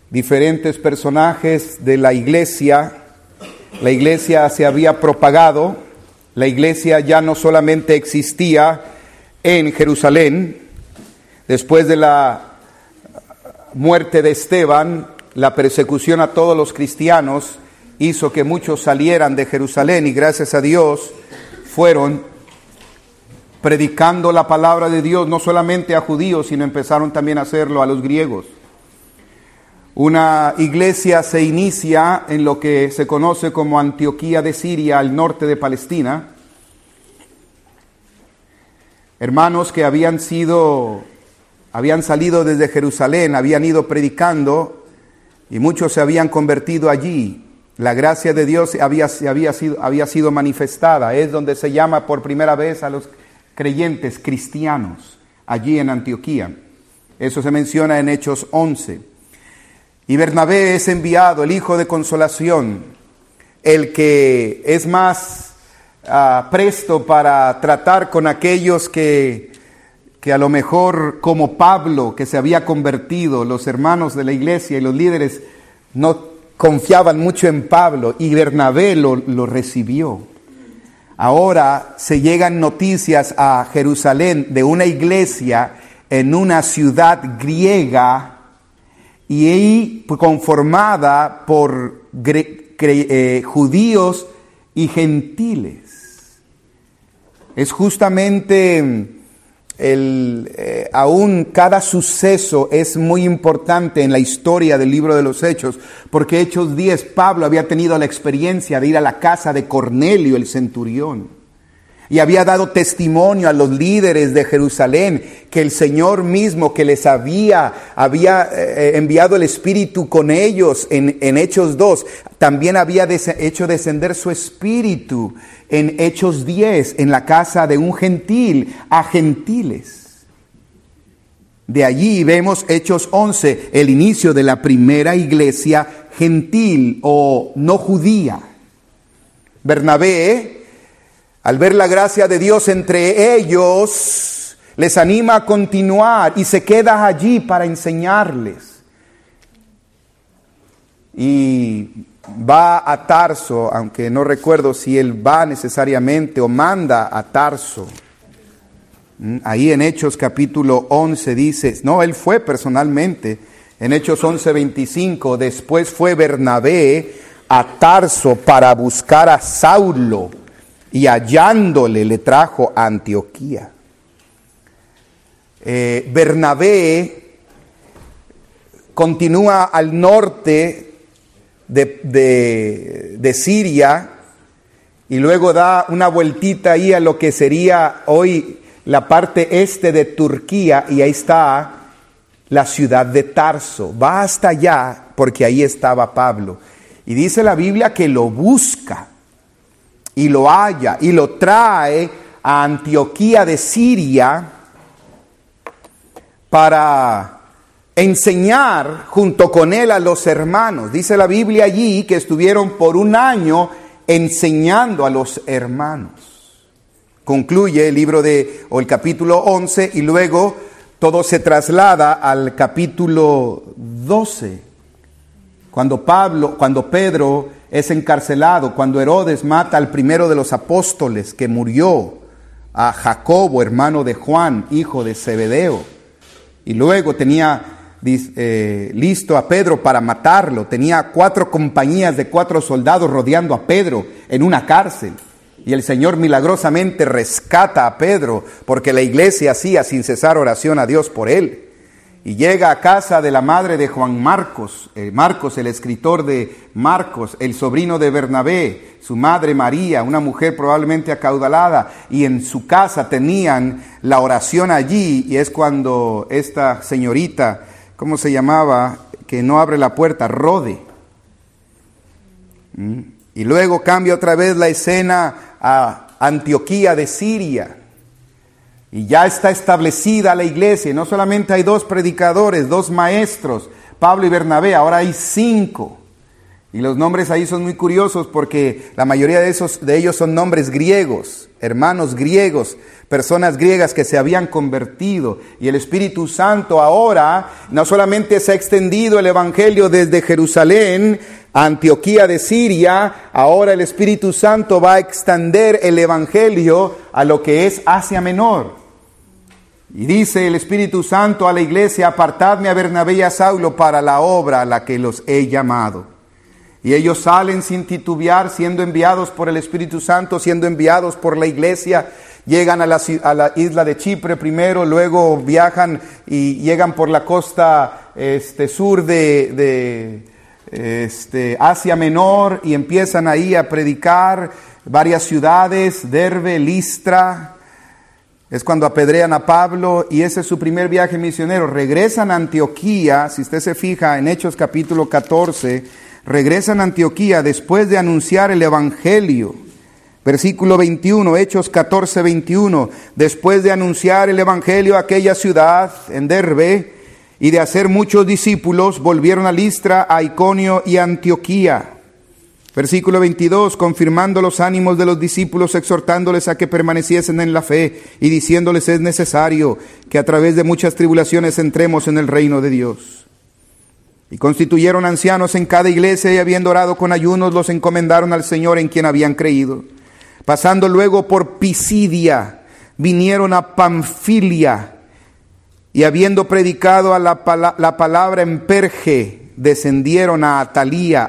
diferentes personajes de la iglesia se había propagado. La iglesia ya no solamente existía en Jerusalén. Después de la muerte de Esteban, la persecución a todos los cristianos hizo que muchos salieran de Jerusalén y gracias a Dios fueron predicando la palabra de Dios no solamente a judíos, sino empezaron también a hacerlo a los griegos. Una iglesia se inicia en lo que se conoce como Antioquía de Siria, al norte de Palestina. Hermanos que habían salido desde Jerusalén, habían ido predicando y muchos se habían convertido allí. La gracia de Dios había sido manifestada. Es donde se llama por primera vez a los creyentes cristianos, allí en Antioquía. Eso se menciona en Hechos 11. Y Bernabé es enviado, el hijo de consolación, el que es más presto para tratar con aquellos que a lo mejor, como Pablo, que se había convertido, los hermanos de la iglesia y los líderes no confiaban mucho en Pablo, y Bernabé lo recibió. Ahora se llegan noticias a Jerusalén de una iglesia en una ciudad griega y conformada por judíos y gentiles. Es justamente aún cada suceso es muy importante en la historia del libro de los Hechos, porque Hechos 10, Pablo había tenido la experiencia de ir a la casa de Cornelio el centurión y había dado testimonio a los líderes de Jerusalén que el Señor mismo que les había enviado el Espíritu con ellos en Hechos 2, también había hecho descender su Espíritu en Hechos 10, en la casa de un gentil, a gentiles. De allí vemos Hechos 11, el inicio de la primera iglesia gentil o no judía. Bernabé, al ver la gracia de Dios entre ellos, les anima a continuar y se queda allí para enseñarles. Y va a Tarso, aunque no recuerdo si él va necesariamente o manda a Tarso. Ahí en Hechos capítulo 11 dice, no, él fue personalmente. En Hechos 11:25, después fue Bernabé a Tarso para buscar a Saulo y hallándole le trajo a Antioquía. Bernabé continúa al norte de Siria y luego da una vueltita ahí a lo que sería hoy la parte este de Turquía y ahí está la ciudad de Tarso. Va hasta allá porque ahí estaba Pablo y dice la Biblia que lo busca y lo halla y lo trae a Antioquía de Siria para enseñar junto con él a los hermanos. Dice la Biblia allí que estuvieron por un año enseñando a los hermanos. Concluye el capítulo 11 y luego todo se traslada al capítulo 12. Cuando Pedro es encarcelado, cuando Herodes mata al primero de los apóstoles que murió, a Jacobo, hermano de Juan, hijo de Zebedeo, y luego tenía listo a Pedro para matarlo. Tenía 4 compañías de 4 soldados rodeando a Pedro en una cárcel. Y el Señor milagrosamente rescata a Pedro porque la iglesia hacía sin cesar oración a Dios por él. Y llega a casa de la madre de Juan Marcos, Marcos, el escritor de Marcos, el sobrino de Bernabé, su madre María, una mujer probablemente acaudalada, y en su casa tenían la oración allí, y es cuando esta señorita, ¿cómo se llamaba?, que no abre la puerta, Rode. Y luego cambia otra vez la escena a Antioquía de Siria. Y ya está establecida la iglesia. No solamente hay 2 predicadores, 2 maestros, Pablo y Bernabé, ahora hay 5. Y los nombres ahí son muy curiosos porque la mayoría de ellos son nombres griegos. hermanos griegos, personas griegas que se habían convertido. Y el Espíritu Santo ahora no solamente se ha extendido el Evangelio desde Jerusalén a Antioquía de Siria, ahora el Espíritu Santo va a extender el Evangelio a lo que es Asia Menor. Y dice el Espíritu Santo a la iglesia: apartadme a Bernabé y a Saulo para la obra a la que los he llamado. Y ellos salen sin titubear, siendo enviados por el Espíritu Santo, siendo enviados por la iglesia. Llegan a la isla de Chipre primero, luego viajan y llegan por la costa sur de Asia Menor y empiezan ahí a predicar varias ciudades, Derbe, Listra. Es cuando apedrean a Pablo y ese es su primer viaje misionero. Regresan a Antioquía, si usted se fija en Hechos capítulo 14, regresan a Antioquía después de anunciar el Evangelio. Versículo 21, Hechos 14, 21. Después de anunciar el Evangelio a aquella ciudad, en Derbe, y de hacer muchos discípulos, volvieron a Listra, a Iconio y a Antioquía. Versículo 22, confirmando los ánimos de los discípulos, exhortándoles a que permaneciesen en la fe y diciéndoles: es necesario que a través de muchas tribulaciones entremos en el reino de Dios. Y constituyeron ancianos en cada iglesia y habiendo orado con ayunos, los encomendaron al Señor en quien habían creído. Pasando luego por Pisidia, vinieron a Panfilia y habiendo predicado la palabra en Perge, descendieron a Atalia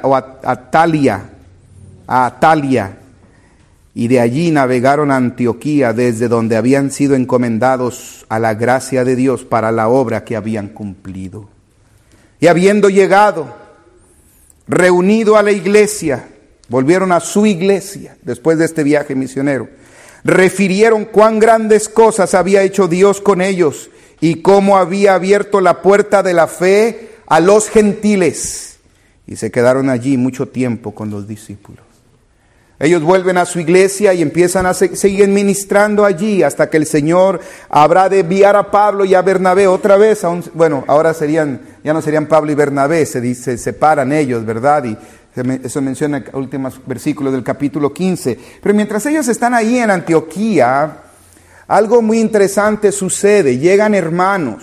y de allí navegaron a Antioquía, desde donde habían sido encomendados a la gracia de Dios para la obra que habían cumplido. Y habiendo llegado, reunido a la iglesia, volvieron a su iglesia después de este viaje misionero. Refirieron cuán grandes cosas había hecho Dios con ellos y cómo había abierto la puerta de la fe a los gentiles. Y se quedaron allí mucho tiempo con los discípulos. Ellos vuelven a su iglesia y empiezan a seguir ministrando allí hasta que el Señor habrá de enviar a Pablo y a Bernabé otra vez. Ahora ya no serían Pablo y Bernabé, se separan ellos, ¿verdad? Y eso menciona en los últimos versículos del capítulo 15. Pero mientras ellos están ahí en Antioquía, algo muy interesante sucede. Llegan hermanos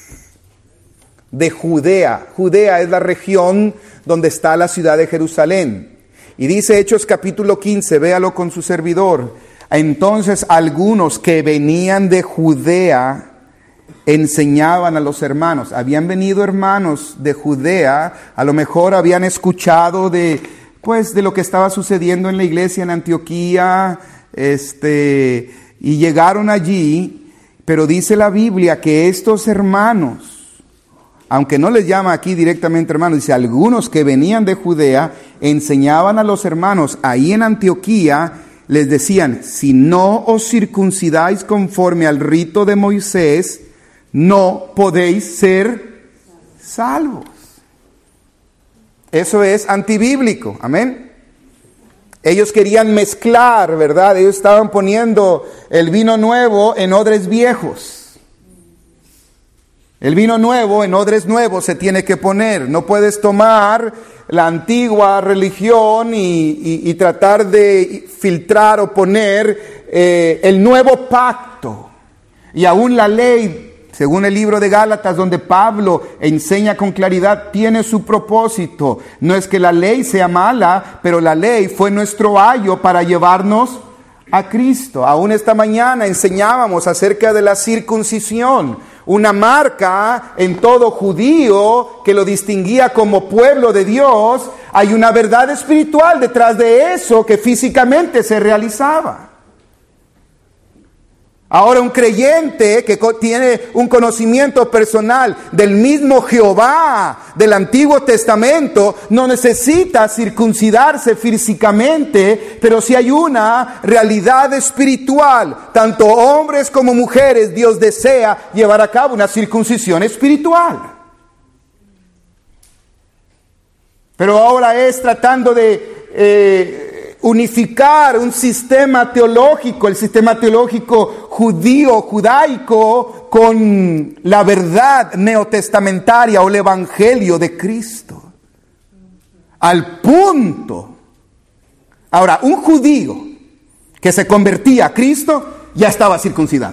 de Judea. Judea es la región donde está la ciudad de Jerusalén. Y dice Hechos capítulo 15, véalo con su servidor. Entonces algunos que venían de Judea enseñaban a los hermanos. Habían venido hermanos de Judea, a lo mejor habían escuchado de lo que estaba sucediendo en la iglesia en Antioquía, y llegaron allí, pero dice la Biblia que estos hermanos, aunque no les llama aquí directamente hermanos, dice algunos que venían de Judea, enseñaban a los hermanos ahí en Antioquía, les decían: si no os circuncidáis conforme al rito de Moisés, no podéis ser salvos. Eso es antibíblico, amén. Ellos querían mezclar, ¿verdad? Ellos estaban poniendo el vino nuevo en odres viejos. El vino nuevo en odres nuevos se tiene que poner. No puedes tomar la antigua religión y tratar de filtrar o poner el nuevo pacto. Y aún la ley, según el libro de Gálatas, donde Pablo enseña con claridad, tiene su propósito. No es que la ley sea mala, pero la ley fue nuestro ayo para llevarnos a Cristo. Aún esta mañana enseñábamos acerca de la circuncisión, una marca en todo judío que lo distinguía como pueblo de Dios. Hay una verdad espiritual detrás de eso que físicamente se realizaba. Ahora un creyente que tiene un conocimiento personal del mismo Jehová del Antiguo Testamento no necesita circuncidarse físicamente, pero si hay una realidad espiritual, tanto hombres como mujeres, Dios desea llevar a cabo una circuncisión espiritual. Pero ahora es tratando de unificar un sistema teológico, el sistema teológico judaico, con la verdad neotestamentaria o el evangelio de Cristo. Al punto. Ahora, un judío que se convertía a Cristo, ya estaba circuncidado.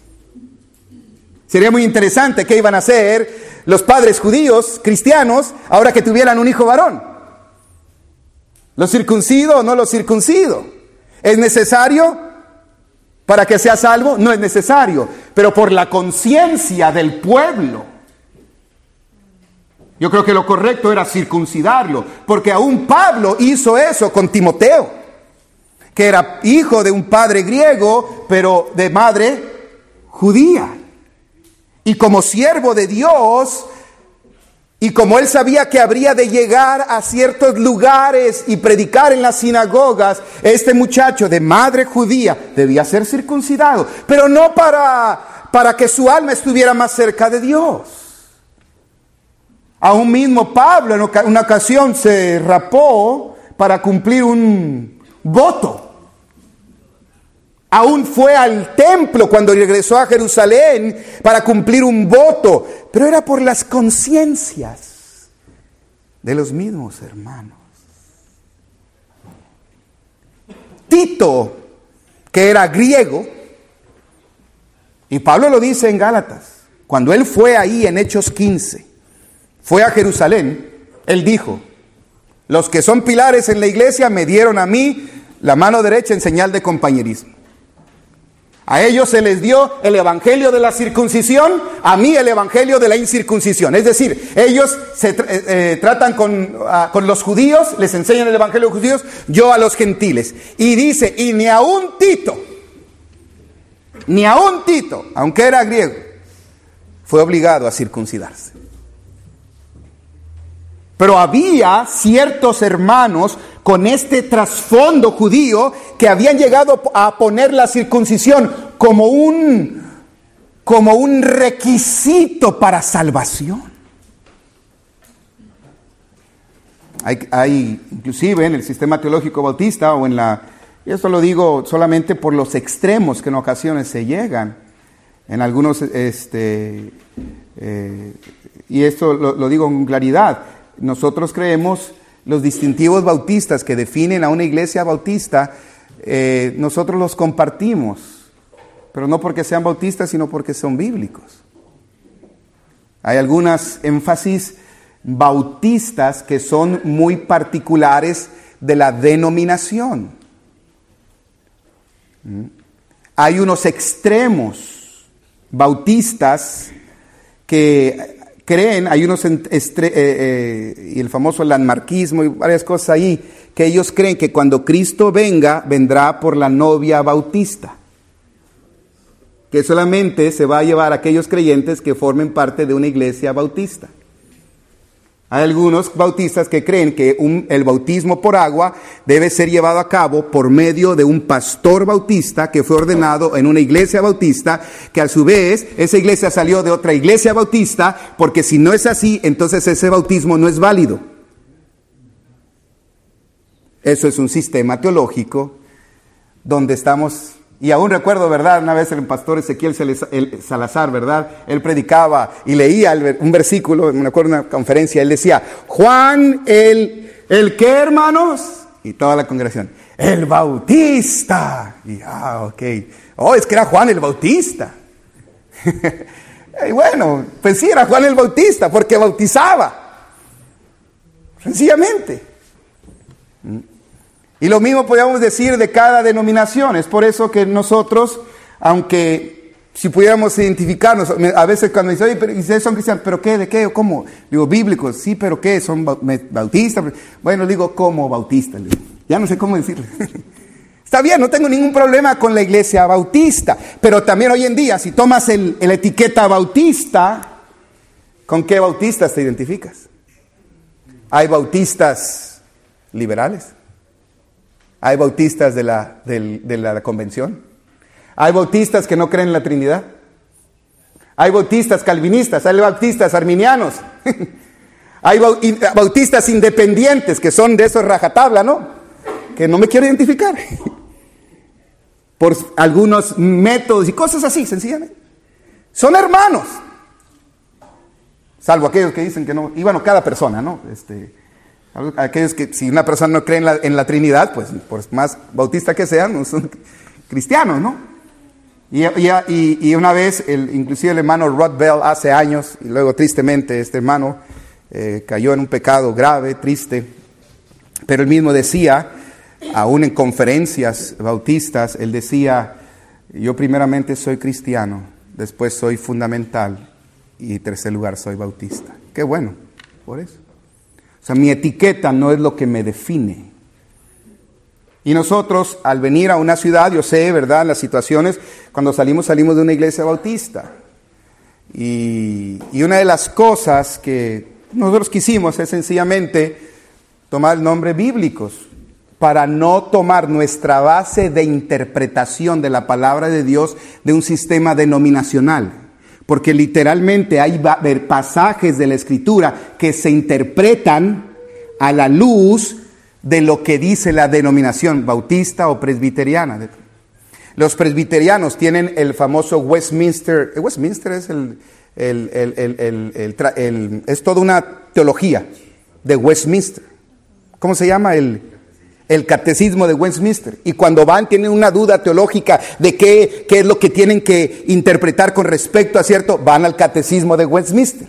Sería muy interesante qué iban a hacer los padres judíos, cristianos, ahora que tuvieran un hijo varón. ¿Lo circuncido o no lo circuncido? ¿Es necesario para que sea salvo? No es necesario, pero por la conciencia del pueblo, yo creo que lo correcto era circuncidarlo, porque aún Pablo hizo eso con Timoteo, que era hijo de un padre griego, pero de madre judía. Y como siervo de Dios, y como él sabía que habría de llegar a ciertos lugares y predicar en las sinagogas, este muchacho de madre judía debía ser circuncidado, pero no para que su alma estuviera más cerca de Dios. Aún mismo Pablo en una ocasión se rapó para cumplir un voto. Aún fue al templo cuando regresó a Jerusalén para cumplir un voto, pero era por las conciencias de los mismos hermanos. Tito, que era griego, y Pablo lo dice en Gálatas, cuando él fue ahí en Hechos 15, fue a Jerusalén, él dijo: los que son pilares en la iglesia me dieron a mí la mano derecha en señal de compañerismo. A ellos se les dio el evangelio de la circuncisión, a mí el evangelio de la incircuncisión. Es decir, ellos se tratan con los judíos, les enseñan el evangelio de los judíos, yo a los gentiles. Y dice, y ni aun Tito, aunque era griego, fue obligado a circuncidarse. Pero había ciertos hermanos con este trasfondo judío que habían llegado a poner la circuncisión como un requisito para salvación. Hay inclusive en el sistema teológico bautista y esto lo digo solamente por los extremos que en ocasiones se llegan, en algunos, y esto lo digo con claridad. Nosotros creemos los distintivos bautistas que definen a una iglesia bautista, nosotros los compartimos, pero no porque sean bautistas, sino porque son bíblicos. Hay algunas énfasis bautistas que son muy particulares de la denominación. Hay unos extremos bautistas que creen, hay unos, y el famoso landmarquismo y varias cosas ahí, que ellos creen que cuando Cristo venga, vendrá por la novia bautista, que solamente se va a llevar a aquellos creyentes que formen parte de una iglesia bautista. Hay algunos bautistas que creen que el bautismo por agua debe ser llevado a cabo por medio de un pastor bautista que fue ordenado en una iglesia bautista, que a su vez esa iglesia salió de otra iglesia bautista, porque si no es así, entonces ese bautismo no es válido. Eso es un sistema teológico donde estamos. Y aún recuerdo, ¿verdad? Una vez el pastor Ezequiel Salazar, ¿verdad? Él predicaba y leía un versículo, me acuerdo de una conferencia, él decía, Juan ¿el qué, hermanos? Y toda la congregación, el Bautista. Y ok. Oh, es que era Juan el Bautista. Y bueno, pues sí, era Juan el Bautista, porque bautizaba. Sencillamente. Y lo mismo podríamos decir de cada denominación. Es por eso que nosotros, aunque si pudiéramos identificarnos, a veces cuando dicen, oye, pero ustedes son cristianos, ¿pero qué? ¿De qué? ¿O cómo? Digo, bíblicos, sí, ¿pero qué? ¿Son bautistas? Bueno, digo, ¿cómo bautistas? Ya no sé cómo decirle. Está bien, no tengo ningún problema con la iglesia bautista, pero también hoy en día, si tomas la etiqueta bautista, ¿con qué bautistas te identificas? Hay bautistas liberales. Hay bautistas de la convención. Hay bautistas que no creen en la Trinidad. Hay bautistas calvinistas. Hay bautistas arminianos. Hay bautistas independientes que son de esos rajatabla, ¿no? Que no me quiero identificar. Por algunos métodos y cosas así, sencillamente. Son hermanos. Salvo aquellos que dicen que no. Y bueno, cada persona, ¿no? Aquellos que, si una persona no cree en la Trinidad, pues por más bautista que sean, no son cristianos, ¿no? Y una vez, inclusive el hermano Rod Bell, hace años, y luego tristemente este hermano cayó en un pecado grave, triste, pero él mismo decía, aún en conferencias bautistas, él decía, yo primeramente soy cristiano, después soy fundamental y en tercer lugar soy bautista. Qué bueno, por eso. O sea, mi etiqueta no es lo que me define. Y nosotros, al venir a una ciudad, yo sé, ¿verdad?, en las situaciones, cuando salimos de una iglesia bautista. Y una de las cosas que nosotros quisimos es sencillamente tomar nombres bíblicos para no tomar nuestra base de interpretación de la palabra de Dios de un sistema denominacional. Porque literalmente hay pasajes de la Escritura que se interpretan a la luz de lo que dice la denominación bautista o presbiteriana. Los presbiterianos tienen el famoso Westminster. Westminster es es toda una teología de Westminster. ¿Cómo se llama? El catecismo de Westminster. Y cuando van, tienen una duda teológica de qué es lo que tienen que interpretar con respecto a cierto, van al catecismo de Westminster.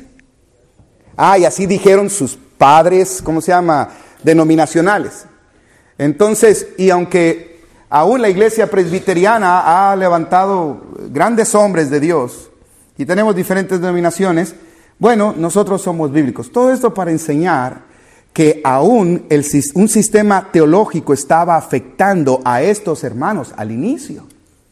Y así dijeron sus padres, ¿cómo se llama?, denominacionales. Entonces, y aunque aún la iglesia presbiteriana ha levantado grandes hombres de Dios, y tenemos diferentes denominaciones, bueno, nosotros somos bíblicos. Todo esto para enseñar que aún un sistema teológico estaba afectando a estos hermanos al inicio.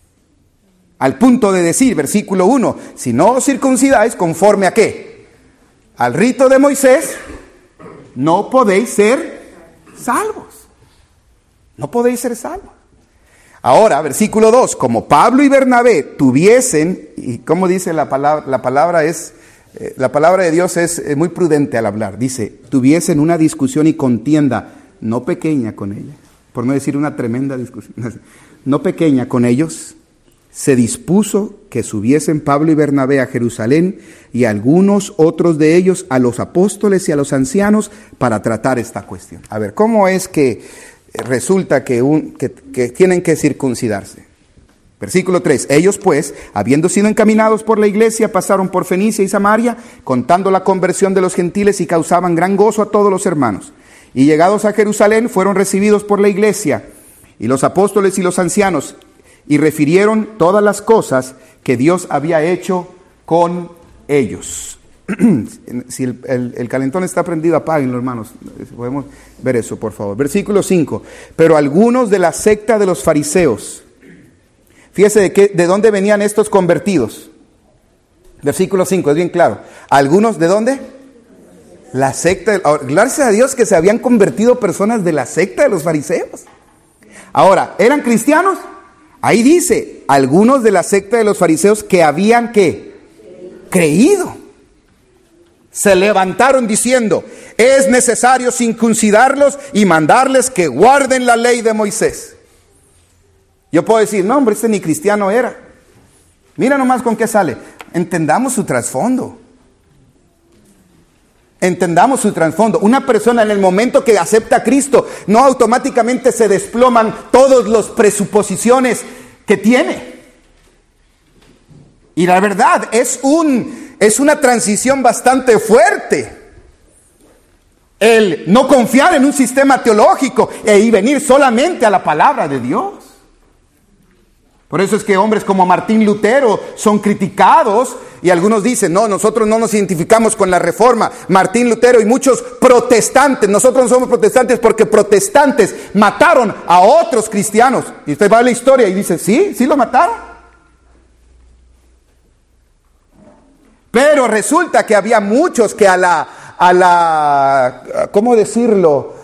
Al punto de decir, versículo 1, si no os circuncidáis, ¿conforme a qué? Al rito de Moisés, no podéis ser salvos. No podéis ser salvos. Ahora, versículo 2, como Pablo y Bernabé tuviesen, y como dice la palabra, la palabra de Dios es muy prudente al hablar. Dice, tuviesen una discusión y contienda, no pequeña con ella, por no decir una tremenda discusión, no pequeña con ellos, se dispuso que subiesen Pablo y Bernabé a Jerusalén y algunos otros de ellos a los apóstoles y a los ancianos para tratar esta cuestión. A ver, ¿cómo es que resulta que tienen que circuncidarse? Versículo 3, ellos pues, habiendo sido encaminados por la iglesia, pasaron por Fenicia y Samaria, contando la conversión de los gentiles y causaban gran gozo a todos los hermanos. Y llegados a Jerusalén, fueron recibidos por la iglesia y los apóstoles y los ancianos, y refirieron todas las cosas que Dios había hecho con ellos. Si el calentón está prendido, apáguenlo, hermanos. Podemos ver eso, por favor. Versículo 5, pero algunos de la secta de los fariseos, fíjese de dónde venían estos convertidos. Versículo 5, es bien claro. ¿Algunos de dónde? La secta. Gracias a Dios que se habían convertido personas de la secta de los fariseos. Ahora, ¿eran cristianos? Ahí dice, algunos de la secta de los fariseos que habían, ¿qué? Creído. Se levantaron diciendo, es necesario circuncidarlos y mandarles que guarden la ley de Moisés. Yo puedo decir, no hombre, este ni cristiano era. Mira nomás con qué sale. Entendamos su trasfondo. Entendamos su trasfondo. Una persona en el momento que acepta a Cristo, no automáticamente se desploman todas las presuposiciones que tiene. Y la verdad, es una transición bastante fuerte. El no confiar en un sistema teológico y venir solamente a la palabra de Dios. Por eso es que hombres como Martín Lutero son criticados y algunos dicen, no, nosotros no nos identificamos con la Reforma. Martín Lutero y muchos protestantes, nosotros no somos protestantes porque protestantes mataron a otros cristianos. Y usted va a la historia y dice, sí lo mataron. Pero resulta que había muchos que ¿cómo decirlo?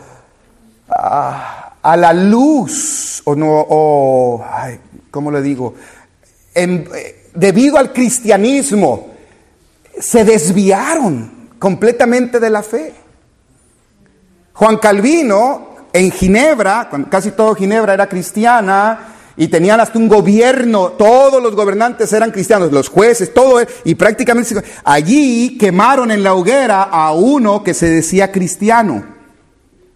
A la luz, ¿cómo le digo? Debido al cristianismo, se desviaron completamente de la fe. Juan Calvino, en Ginebra, casi todo Ginebra era cristiana, y tenían hasta un gobierno, todos los gobernantes eran cristianos, los jueces, todo, y prácticamente allí quemaron en la hoguera a uno que se decía cristiano.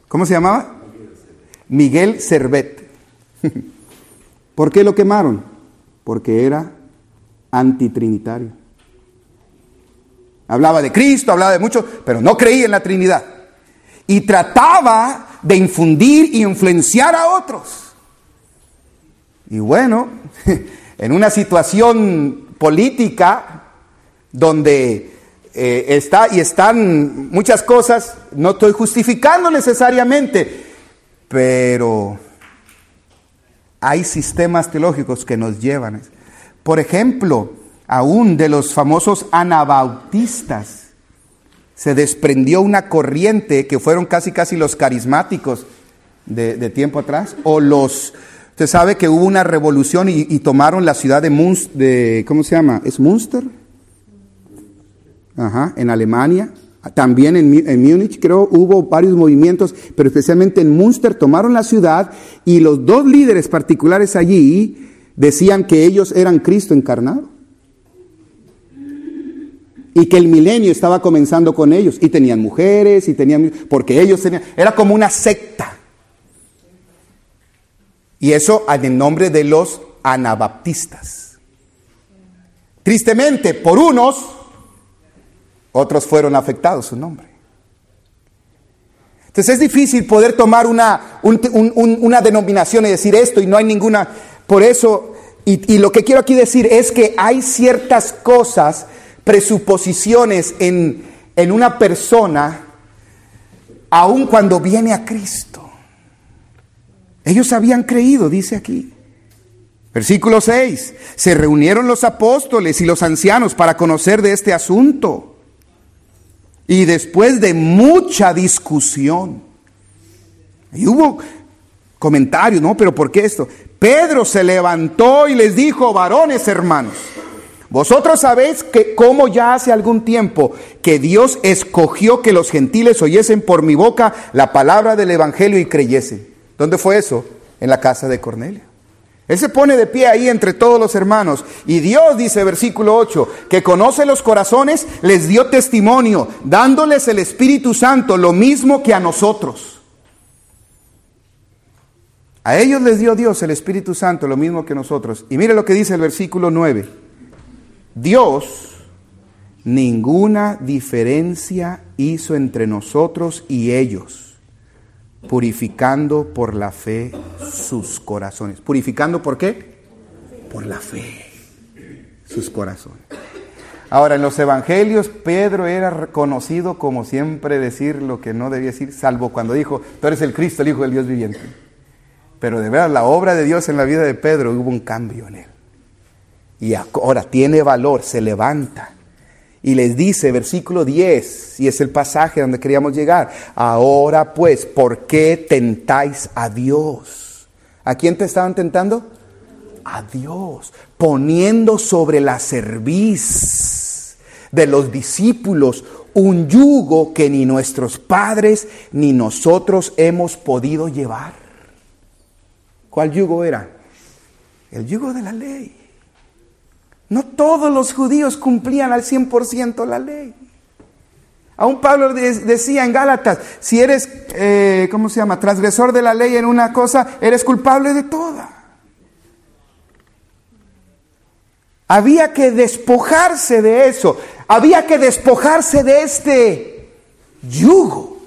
¿Cómo se llamaba? Miguel Servet. ¿Por qué lo quemaron? Porque era antitrinitario. Hablaba de Cristo, hablaba de mucho, pero no creía en la Trinidad. Y trataba de infundir y influenciar a otros. Y bueno, en una situación política donde están muchas cosas, no estoy justificando necesariamente, pero hay sistemas teológicos que nos llevan. Por ejemplo, aún de los famosos anabautistas se desprendió una corriente que fueron casi los carismáticos de tiempo atrás, o usted sabe que hubo una revolución y tomaron la ciudad de ¿cómo se llama? ¿Es Münster? Ajá, en Alemania, también en Múnich creo hubo varios movimientos, pero especialmente en Münster tomaron la ciudad y los dos líderes particulares allí decían que ellos eran Cristo encarnado y que el milenio estaba comenzando con ellos y tenían mujeres porque ellos era como una secta, y eso en nombre de los anabaptistas. Tristemente, por otros fueron afectados su nombre. Entonces es difícil poder tomar una denominación y decir esto y no hay ninguna. Por eso, y lo que quiero aquí decir es que hay ciertas cosas, presuposiciones en una persona, aun cuando viene a Cristo. Ellos habían creído, dice aquí. Versículo 6. Se reunieron los apóstoles y los ancianos para conocer de este asunto. Y después de mucha discusión, y hubo comentarios, ¿no? Pero ¿por qué esto? Pedro se levantó y les dijo: varones hermanos, vosotros sabéis que como ya hace algún tiempo que Dios escogió que los gentiles oyesen por mi boca la palabra del evangelio y creyesen. ¿Dónde fue eso? En la casa de Cornelio. Él se pone de pie ahí entre todos los hermanos. Y Dios, dice versículo 8, que conoce los corazones, les dio testimonio, dándoles el Espíritu Santo, lo mismo que a nosotros. A ellos les dio Dios el Espíritu Santo, lo mismo que nosotros. Y mire lo que dice el versículo 9. Dios ninguna diferencia hizo entre nosotros y ellos, purificando por la fe sus corazones. ¿Purificando por qué? Por la fe sus corazones. Ahora, en los evangelios, Pedro era reconocido como siempre decir lo que no debía decir, salvo cuando dijo: tú eres el Cristo, el Hijo del Dios viviente. Pero de verdad, la obra de Dios en la vida de Pedro, hubo un cambio en él. Y ahora tiene valor, se levanta. Y les dice, versículo 10, y es el pasaje donde queríamos llegar: ahora pues, ¿por qué tentáis a Dios? ¿A quién te estaban tentando? A Dios, poniendo sobre la cerviz de los discípulos un yugo que ni nuestros padres ni nosotros hemos podido llevar. ¿Cuál yugo era? El yugo de la ley. No todos los judíos cumplían al 100% la ley. Aún Pablo decía en Gálatas: si eres, transgresor de la ley en una cosa, eres culpable de toda. Había que despojarse de eso. Había que despojarse de este yugo.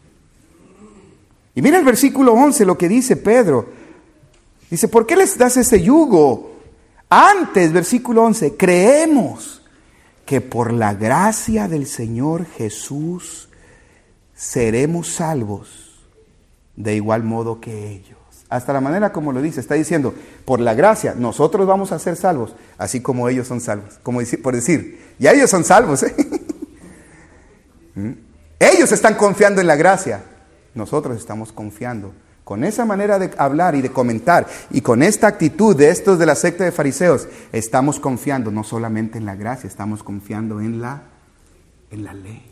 Y mira el versículo 11, lo que dice Pedro. Dice: ¿por qué les das ese yugo? Antes, versículo 11, creemos que por la gracia del Señor Jesús seremos salvos de igual modo que ellos. Hasta la manera como lo dice, está diciendo: por la gracia nosotros vamos a ser salvos, así como ellos son salvos. Como por decir, ya ellos son salvos, ¿eh? Ellos están confiando en la gracia, nosotros estamos confiando. Con esa manera de hablar y de comentar, y con esta actitud de estos de la secta de fariseos, estamos confiando no solamente en la gracia, estamos confiando en la ley.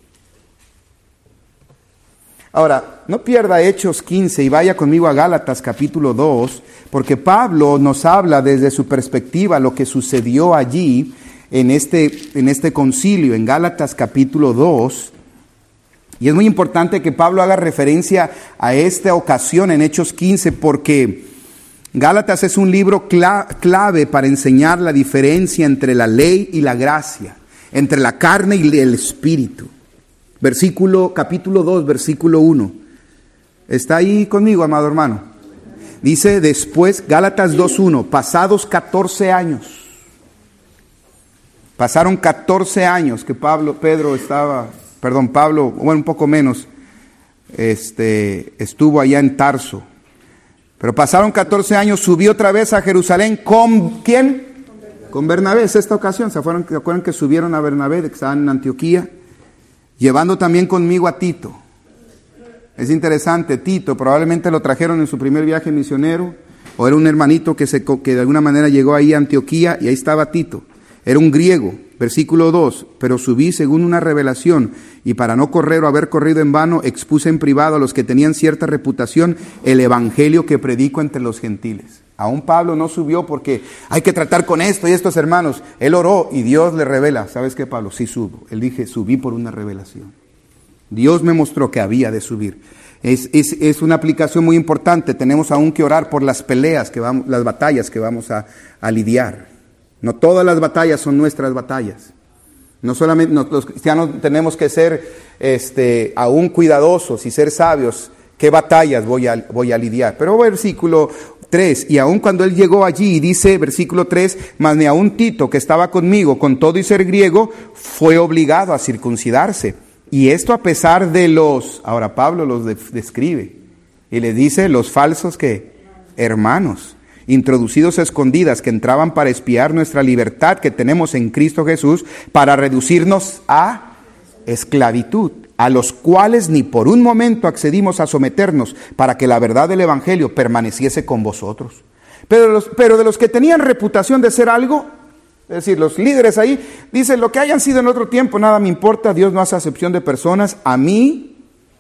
Ahora, no pierda Hechos 15 y vaya conmigo a Gálatas capítulo 2, porque Pablo nos habla desde su perspectiva lo que sucedió allí en este concilio, en Gálatas capítulo 2. Y es muy importante que Pablo haga referencia a esta ocasión en Hechos 15, porque Gálatas es un libro clave para enseñar la diferencia entre la ley y la gracia, entre la carne y el espíritu. Capítulo 2, versículo 1. ¿Está ahí conmigo, amado hermano? Dice después, Gálatas 2:1, pasaron 14 años que Pablo, un poco menos, estuvo allá en Tarso. Pero pasaron 14 años, subió otra vez a Jerusalén. ¿Con quién? Con Bernabé. Es esta ocasión. ¿Se acuerdan que subieron a Bernabé, de que estaban en Antioquía? Llevando también conmigo a Tito. Es interesante, Tito probablemente lo trajeron en su primer viaje misionero, o era un hermanito que de alguna manera llegó ahí a Antioquía, y ahí estaba Tito. Era un griego. Versículo 2, pero subí según una revelación, y para no correr o haber corrido en vano, expuse en privado a los que tenían cierta reputación el evangelio que predico entre los gentiles. Aún Pablo no subió porque hay que tratar con esto y estos hermanos. Él oró y Dios le revela. ¿Sabes qué, Pablo? Sí subo. Él dije, subí por una revelación. Dios me mostró que había de subir. Es una aplicación muy importante. Tenemos aún que orar por las peleas, las batallas que vamos a lidiar. No todas las batallas son nuestras batallas. No solamente los cristianos tenemos que ser aún cuidadosos y ser sabios. ¿Qué batallas voy a lidiar? Pero versículo 3, y aún cuando él llegó allí, dice versículo 3, mas ni aun Tito, que estaba conmigo, con todo y ser griego, fue obligado a circuncidarse. Y esto a pesar de ahora Pablo los describe y le dice los falsos hermanos, introducidos a escondidas, que entraban para espiar nuestra libertad que tenemos en Cristo Jesús, para reducirnos a esclavitud, a los cuales ni por un momento accedimos a someternos, para que la verdad del evangelio permaneciese con vosotros. Pero de los que tenían reputación de ser algo, es decir, los líderes ahí, dicen, lo que hayan sido en otro tiempo, nada me importa, Dios no hace acepción de personas, a mí,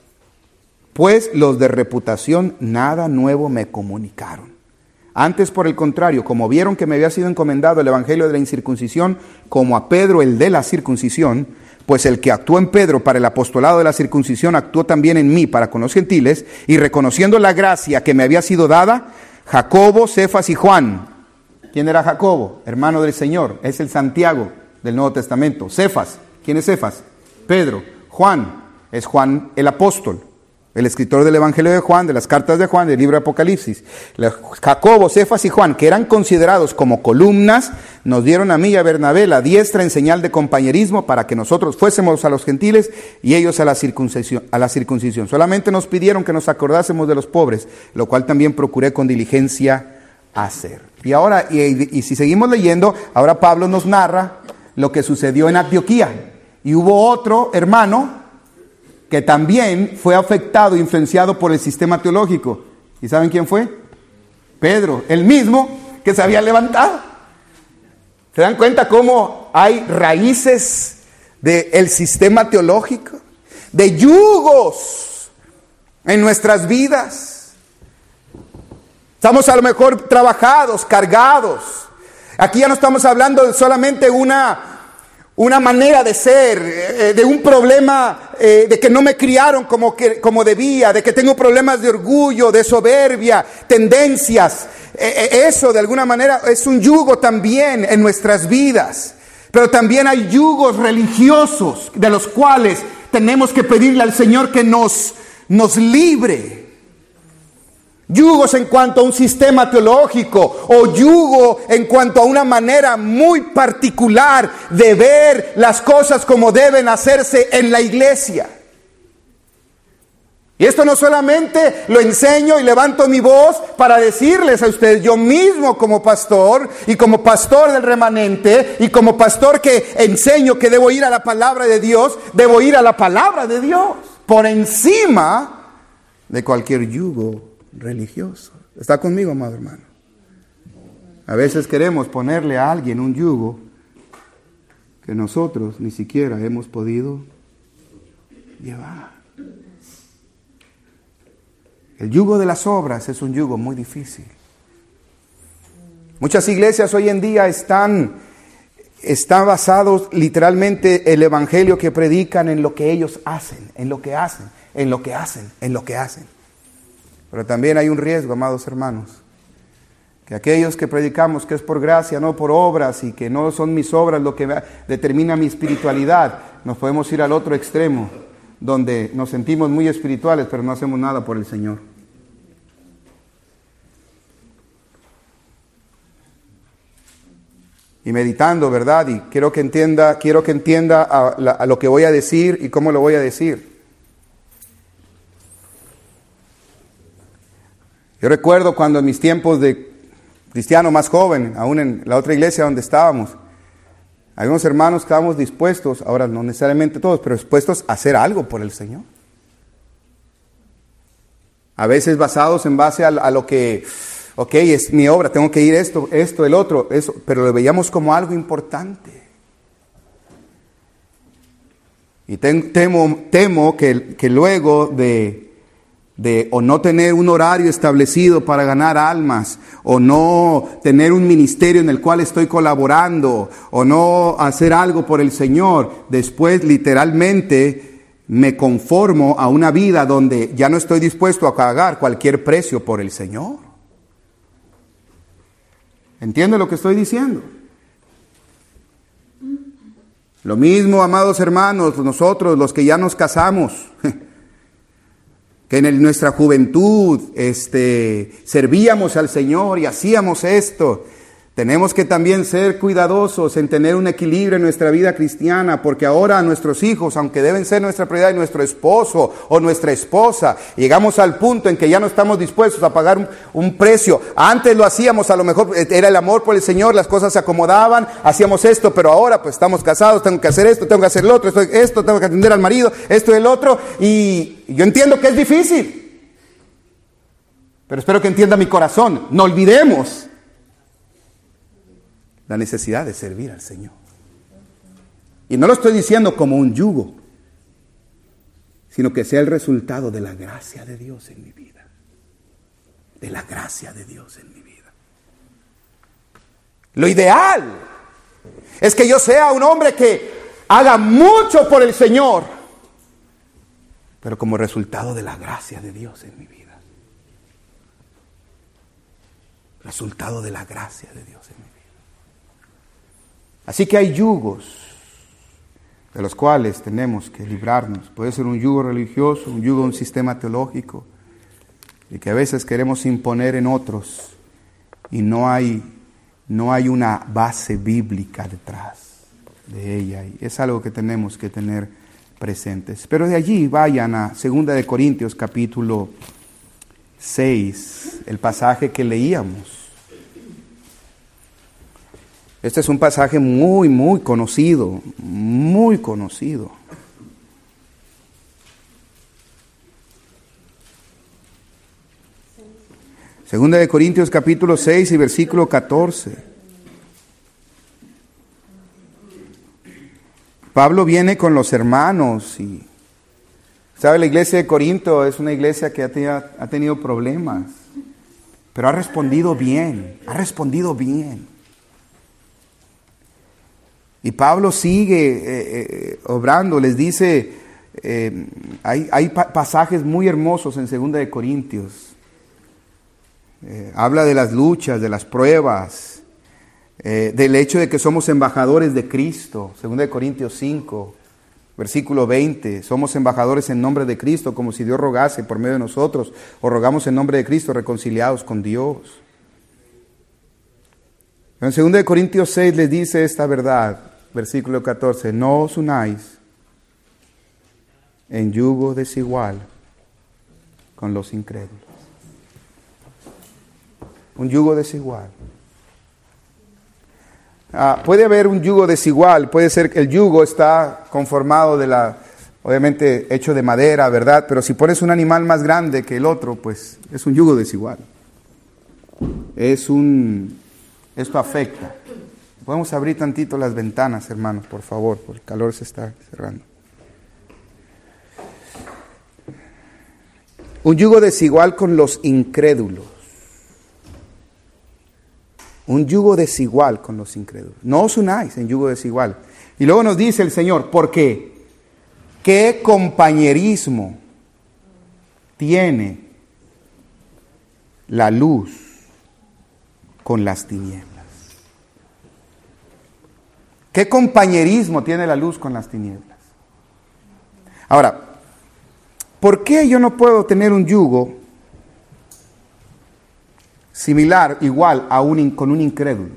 pues los de reputación, nada nuevo me comunicaron. Antes, por el contrario, como vieron que me había sido encomendado el evangelio de la incircuncisión, como a Pedro el de la circuncisión, pues el que actuó en Pedro para el apostolado de la circuncisión, actuó también en mí para con los gentiles, y reconociendo la gracia que me había sido dada, Jacobo, Cefas y Juan. ¿Quién era Jacobo? Hermano del Señor, es el Santiago del Nuevo Testamento. Cefas, ¿quién es Cefas? Pedro. Juan, es Juan el apóstol, el escritor del Evangelio de Juan, de las cartas de Juan, del libro de Apocalipsis. Jacobo, Cefas y Juan, que eran considerados como columnas, nos dieron a mí y a Bernabé la diestra en señal de compañerismo para que nosotros fuésemos a los gentiles y ellos a la circuncisión. Solamente nos pidieron que nos acordásemos de los pobres, lo cual también procuré con diligencia hacer. Y ahora, y si seguimos leyendo, ahora Pablo nos narra lo que sucedió en Antioquía. Y hubo otro hermano que también fue afectado, influenciado por el sistema teológico. ¿Y saben quién fue? Pedro, el mismo que se había levantado. ¿Se dan cuenta cómo hay raíces del sistema teológico? De yugos en nuestras vidas. Estamos a lo mejor trabajados, cargados. Aquí ya no estamos hablando de solamente una manera de ser, de un problema de que no me criaron como debía, de que tengo problemas de orgullo, de soberbia, tendencias. Eso de alguna manera es un yugo también en nuestras vidas. Pero también hay yugos religiosos de los cuales tenemos que pedirle al Señor que nos libre. Yugos en cuanto a un sistema teológico o yugo en cuanto a una manera muy particular de ver las cosas como deben hacerse en la iglesia. Y esto no solamente lo enseño y levanto mi voz para decirles a ustedes, yo mismo como pastor y como pastor del remanente y como pastor que enseño que debo ir a la palabra de Dios, debo ir a la palabra de Dios por encima de cualquier yugo religioso. ¿Está conmigo, amado hermano? A veces queremos ponerle a alguien un yugo que nosotros ni siquiera hemos podido llevar. El yugo de las obras es un yugo muy difícil. Muchas iglesias hoy en día están está basado literalmente el evangelio que predican en lo que ellos hacen, en lo que hacen, en lo que hacen, en lo que hacen. Pero también hay un riesgo, amados hermanos, que aquellos que predicamos que es por gracia, no por obras, y que no son mis obras lo que determina mi espiritualidad, nos podemos ir al otro extremo, donde nos sentimos muy espirituales, pero no hacemos nada por el Señor. Y meditando, ¿verdad? Y quiero que entienda a lo que voy a decir y cómo lo voy a decir. Yo recuerdo cuando en mis tiempos de cristiano más joven, aún en la otra iglesia donde estábamos, hay unos hermanos que estábamos dispuestos, ahora no necesariamente todos, pero dispuestos a hacer algo por el Señor. A veces basados en base a lo que, ok, es mi obra, tengo que ir esto, el otro, eso, pero lo veíamos como algo importante. Y temo que luego de o no tener un horario establecido para ganar almas, o no tener un ministerio en el cual estoy colaborando, o no hacer algo por el Señor, después literalmente me conformo a una vida donde ya no estoy dispuesto a pagar cualquier precio por el Señor. ¿Entiende lo que estoy diciendo? Lo mismo, amados hermanos, nosotros los que ya nos casamos, que en nuestra juventud servíamos al Señor y hacíamos esto. Tenemos que también ser cuidadosos en tener un equilibrio en nuestra vida cristiana, porque ahora nuestros hijos, aunque deben ser nuestra prioridad, y nuestro esposo o nuestra esposa, llegamos al punto en que ya no estamos dispuestos a pagar un precio. Antes lo hacíamos, a lo mejor era el amor por el Señor, las cosas se acomodaban, hacíamos esto, pero ahora pues estamos casados, tengo que hacer esto, tengo que hacer lo otro, esto, tengo que atender al marido, esto y el otro, y yo entiendo que es difícil, pero espero que entienda mi corazón. No olvidemos la necesidad de servir al Señor. Y no lo estoy diciendo como un yugo, sino que sea el resultado de la gracia de Dios en mi vida. De la gracia de Dios en mi vida. Lo ideal es que yo sea un hombre que haga mucho por el Señor, pero como resultado de la gracia de Dios en mi vida. Resultado de la gracia de Dios en mi vida. Así que hay yugos de los cuales tenemos que librarnos. Puede ser un yugo religioso, un yugo de un sistema teológico, y que a veces queremos imponer en otros, y no hay una base bíblica detrás de ella, y es algo que tenemos que tener presentes. Pero de allí vayan a 2 de Corintios capítulo 6, el pasaje que leíamos. Este es un pasaje muy, muy conocido, muy conocido. Segunda de Corintios capítulo 6 y versículo 14. Pablo viene con los hermanos y, ¿sabe? La iglesia de Corinto es una iglesia que ha tenido problemas, pero ha respondido bien, Y Pablo sigue obrando, les dice, hay pasajes muy hermosos en 2 de Corintios. Habla de las luchas, de las pruebas, del hecho de que somos embajadores de Cristo. 2 de Corintios 5, versículo 20. Somos embajadores en nombre de Cristo, como si Dios rogase por medio de nosotros, o rogamos en nombre de Cristo reconciliados con Dios. En 2 de Corintios 6 les dice esta verdad. Versículo 14, no os unáis en yugo desigual con los incrédulos. Un yugo desigual. Puede haber un yugo desigual, puede ser que el yugo está conformado obviamente hecho de madera, ¿verdad? Pero si pones un animal más grande que el otro, pues es un yugo desigual. Esto afecta. Podemos abrir tantito las ventanas, hermanos, por favor, porque el calor se está cerrando. Un yugo desigual con los incrédulos. un yugo desigual con los incrédulos. No os unáis en yugo desigual. Y luego nos dice el Señor, ¿por qué? ¿Qué compañerismo tiene la luz con las tinieblas? ¿Qué compañerismo tiene la luz con las tinieblas? Ahora, ¿por qué yo no puedo tener un yugo similar, igual con un incrédulo?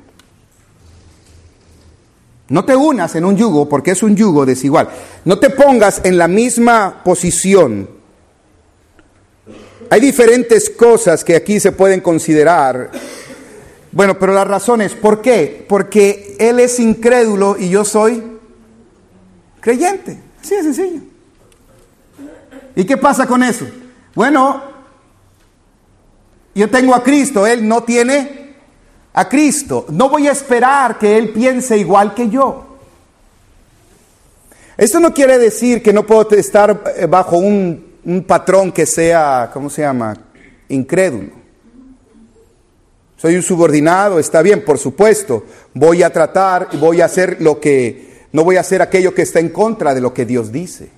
No te unas en un yugo porque es un yugo desigual. No te pongas en la misma posición. Hay diferentes cosas que aquí se pueden considerar. Bueno, pero la razón es, ¿por qué? Porque él es incrédulo y yo soy creyente. Así de sencillo. ¿Y qué pasa con eso? Bueno, yo tengo a Cristo, él no tiene a Cristo. No voy a esperar que él piense igual que yo. Esto no quiere decir que no puedo estar bajo un patrón que sea, ¿cómo se llama? Incrédulo. Soy un subordinado, está bien, por supuesto. Voy a tratar y voy a hacer no voy a hacer aquello que está en contra de lo que Dios dice.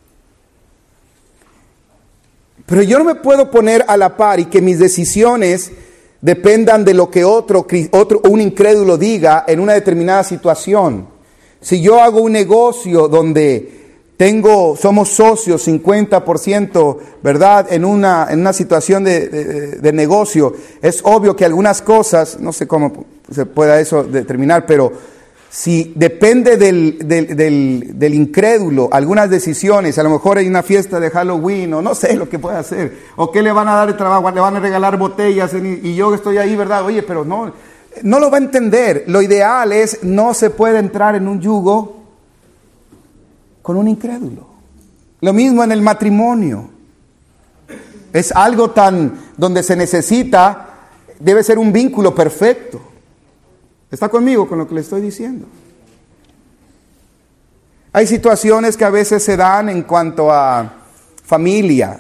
Pero yo no me puedo poner a la par y que mis decisiones dependan de lo que un incrédulo diga en una determinada situación. Si yo hago un negocio donde somos socios 50%, ¿verdad? En una situación de negocio, es obvio que algunas cosas, no sé cómo se pueda eso determinar, pero si depende del incrédulo, algunas decisiones, a lo mejor hay una fiesta de Halloween, o no sé lo que pueda hacer, o que le van a dar de trabajo, le van a regalar botellas, y yo estoy ahí, ¿verdad? Oye, pero no lo va a entender. Lo ideal es, no se puede entrar en un yugo con un incrédulo. Lo mismo en el matrimonio. Es algo donde se necesita, debe ser un vínculo perfecto. ¿Está conmigo con lo que le estoy diciendo? Hay situaciones que a veces se dan en cuanto a familia.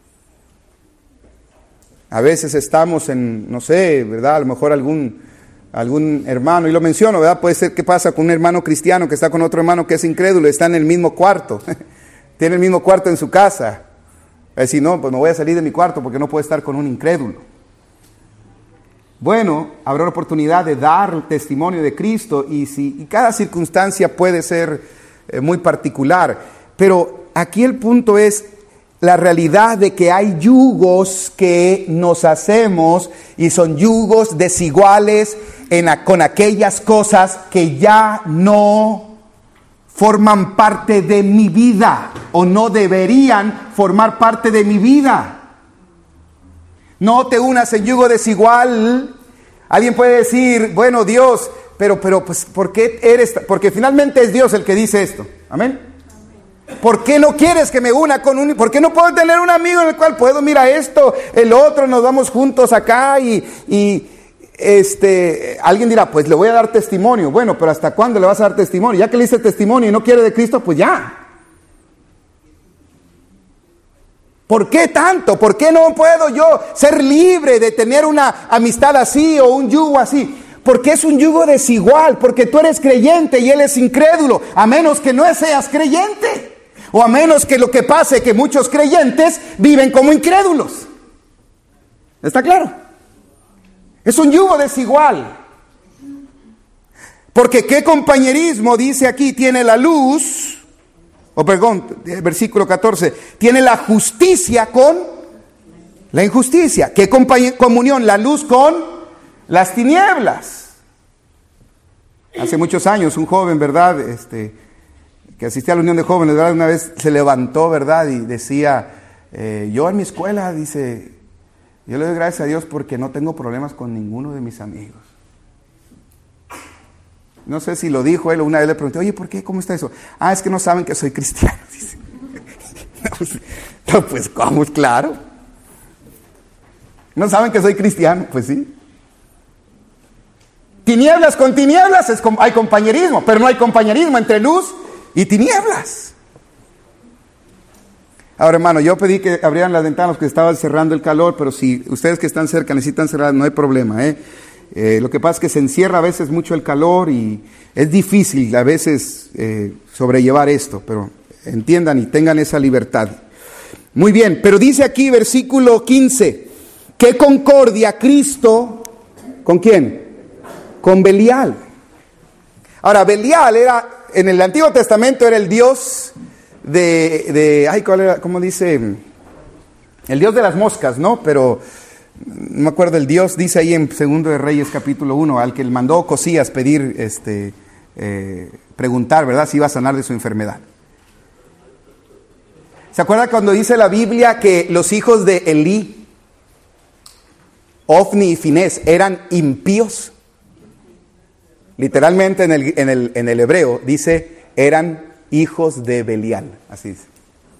A veces estamos en, no sé, ¿verdad? A lo mejor algún hermano, y lo menciono, ¿verdad? Puede ser que pasa con un hermano cristiano que está con otro hermano que es incrédulo, está en el mismo cuarto, tiene el mismo cuarto en su casa. Es decir, no, pues me voy a salir de mi cuarto porque no puedo estar con un incrédulo. Bueno, habrá una oportunidad de dar testimonio de Cristo y cada circunstancia puede ser muy particular. Pero aquí el punto es la realidad de que hay yugos que nos hacemos y son yugos desiguales con aquellas cosas que ya no forman parte de mi vida o no deberían formar parte de mi vida. No te unas en yugo desigual. Alguien puede decir, bueno, Dios, pero pues, ¿por qué porque finalmente es Dios el que dice esto? Amén. ¿Por qué no quieres que me una con por qué no puedo tener un amigo en el cual puedo, mira esto, el otro, nos vamos juntos acá y alguien dirá, pues le voy a dar testimonio. Bueno, pero ¿hasta cuándo le vas a dar testimonio? Ya que le hice testimonio y no quiere de Cristo, pues ya. ¿Por qué tanto? ¿Por qué no puedo yo ser libre de tener una amistad así o un yugo así? Porque es un yugo desigual, porque tú eres creyente y él es incrédulo, a menos que no seas creyente, o a menos que lo que pase que muchos creyentes viven como incrédulos. ¿Está claro? Es un yugo desigual. Porque ¿qué compañerismo, dice aquí, tiene la luz? Versículo 14, tiene la justicia con la injusticia. ¿Qué comunión? La luz con las tinieblas. Hace muchos años un joven, ¿verdad? Que asistía a la unión de jóvenes, ¿verdad? Una vez se levantó, ¿verdad? Y decía, yo en mi escuela, dice, yo le doy gracias a Dios porque no tengo problemas con ninguno de mis amigos. No sé si lo dijo él o una vez le pregunté, oye, ¿por qué? ¿Cómo está eso? Ah, es que no saben que soy cristiano. Dice. No, pues, ¿cómo? Claro. ¿No saben que soy cristiano? Pues sí. Tinieblas con tinieblas hay compañerismo, pero no hay compañerismo entre luz y tinieblas. Ahora, hermano, yo pedí que abrieran las ventanas porque estaba cerrando el calor, pero si ustedes que están cerca necesitan cerrar, no hay problema, Lo que pasa es que se encierra a veces mucho el calor y es difícil a veces sobrellevar esto, pero entiendan y tengan esa libertad. Muy bien, pero dice aquí versículo 15, ¿qué concordia Cristo con quién? Con Belial. Ahora, Belial era, en el Antiguo Testamento era el dios ¿cuál era? ¿Cómo dice? El dios de las moscas, ¿no? Pero no me acuerdo el dios, dice ahí en Segundo de Reyes capítulo 1, al que le mandó Ocosías pedir, preguntar, ¿verdad? Si iba a sanar de su enfermedad. ¿Se acuerda cuando dice la Biblia que los hijos de Elí, Ofni y Finés, eran impíos? Literalmente en el hebreo dice, eran hijos de Belial, así dice.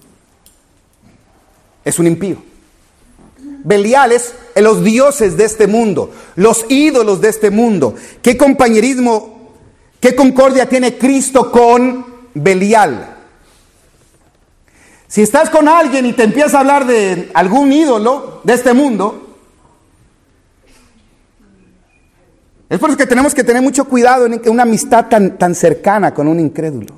Es un impío. Belial es los dioses de este mundo, los ídolos de este mundo. ¿Qué compañerismo, qué concordia tiene Cristo con Belial? Si estás con alguien y te empieza a hablar de algún ídolo de este mundo, es por eso que tenemos que tener mucho cuidado en una amistad tan cercana con un incrédulo.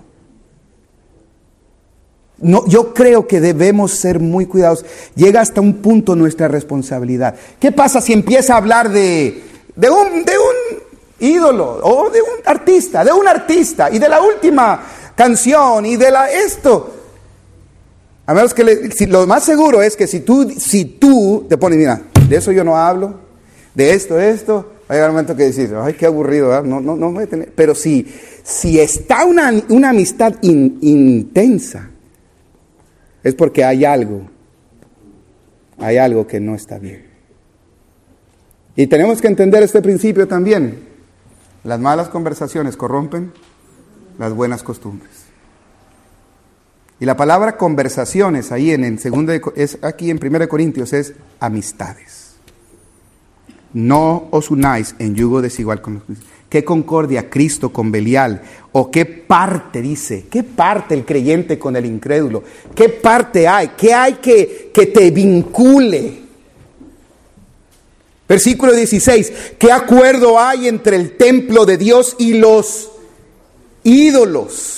No, yo creo que debemos ser muy cuidadosos. Llega hasta un punto nuestra responsabilidad. ¿Qué pasa si empieza a hablar de un ídolo o de un artista y de la última canción y de esto? A menos que si lo más seguro es que si tú te pones, mira, de eso yo no hablo, de esto, va a llegar un momento que decís, ay, qué aburrido, ¿verdad? No voy a tener. Pero si está una amistad intensa, es porque hay algo que no está bien. Y tenemos que entender este principio también. Las malas conversaciones corrompen las buenas costumbres. Y la palabra conversaciones ahí aquí en 1 Corintios es amistades. No os unáis en yugo desigual con los cristianos. ¿Qué concordia Cristo con Belial? ¿O qué parte dice? ¿Qué parte el creyente con el incrédulo? ¿Qué parte hay? ¿Qué hay que te vincule? Versículo 16. ¿Qué acuerdo hay entre el templo de Dios y los ídolos?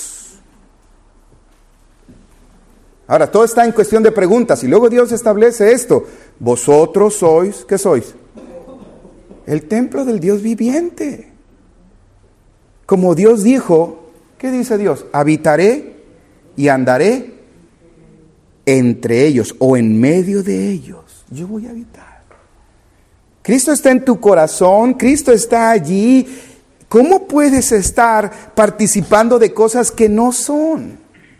Ahora, todo está en cuestión de preguntas. Y luego Dios establece esto. Vosotros sois, ¿qué sois? El templo del Dios viviente. Como Dios dijo, ¿qué dice Dios? Habitaré y andaré entre ellos o en medio de ellos. Yo voy a habitar. Cristo está en tu corazón, Cristo está allí. ¿Cómo puedes estar participando de cosas que no son?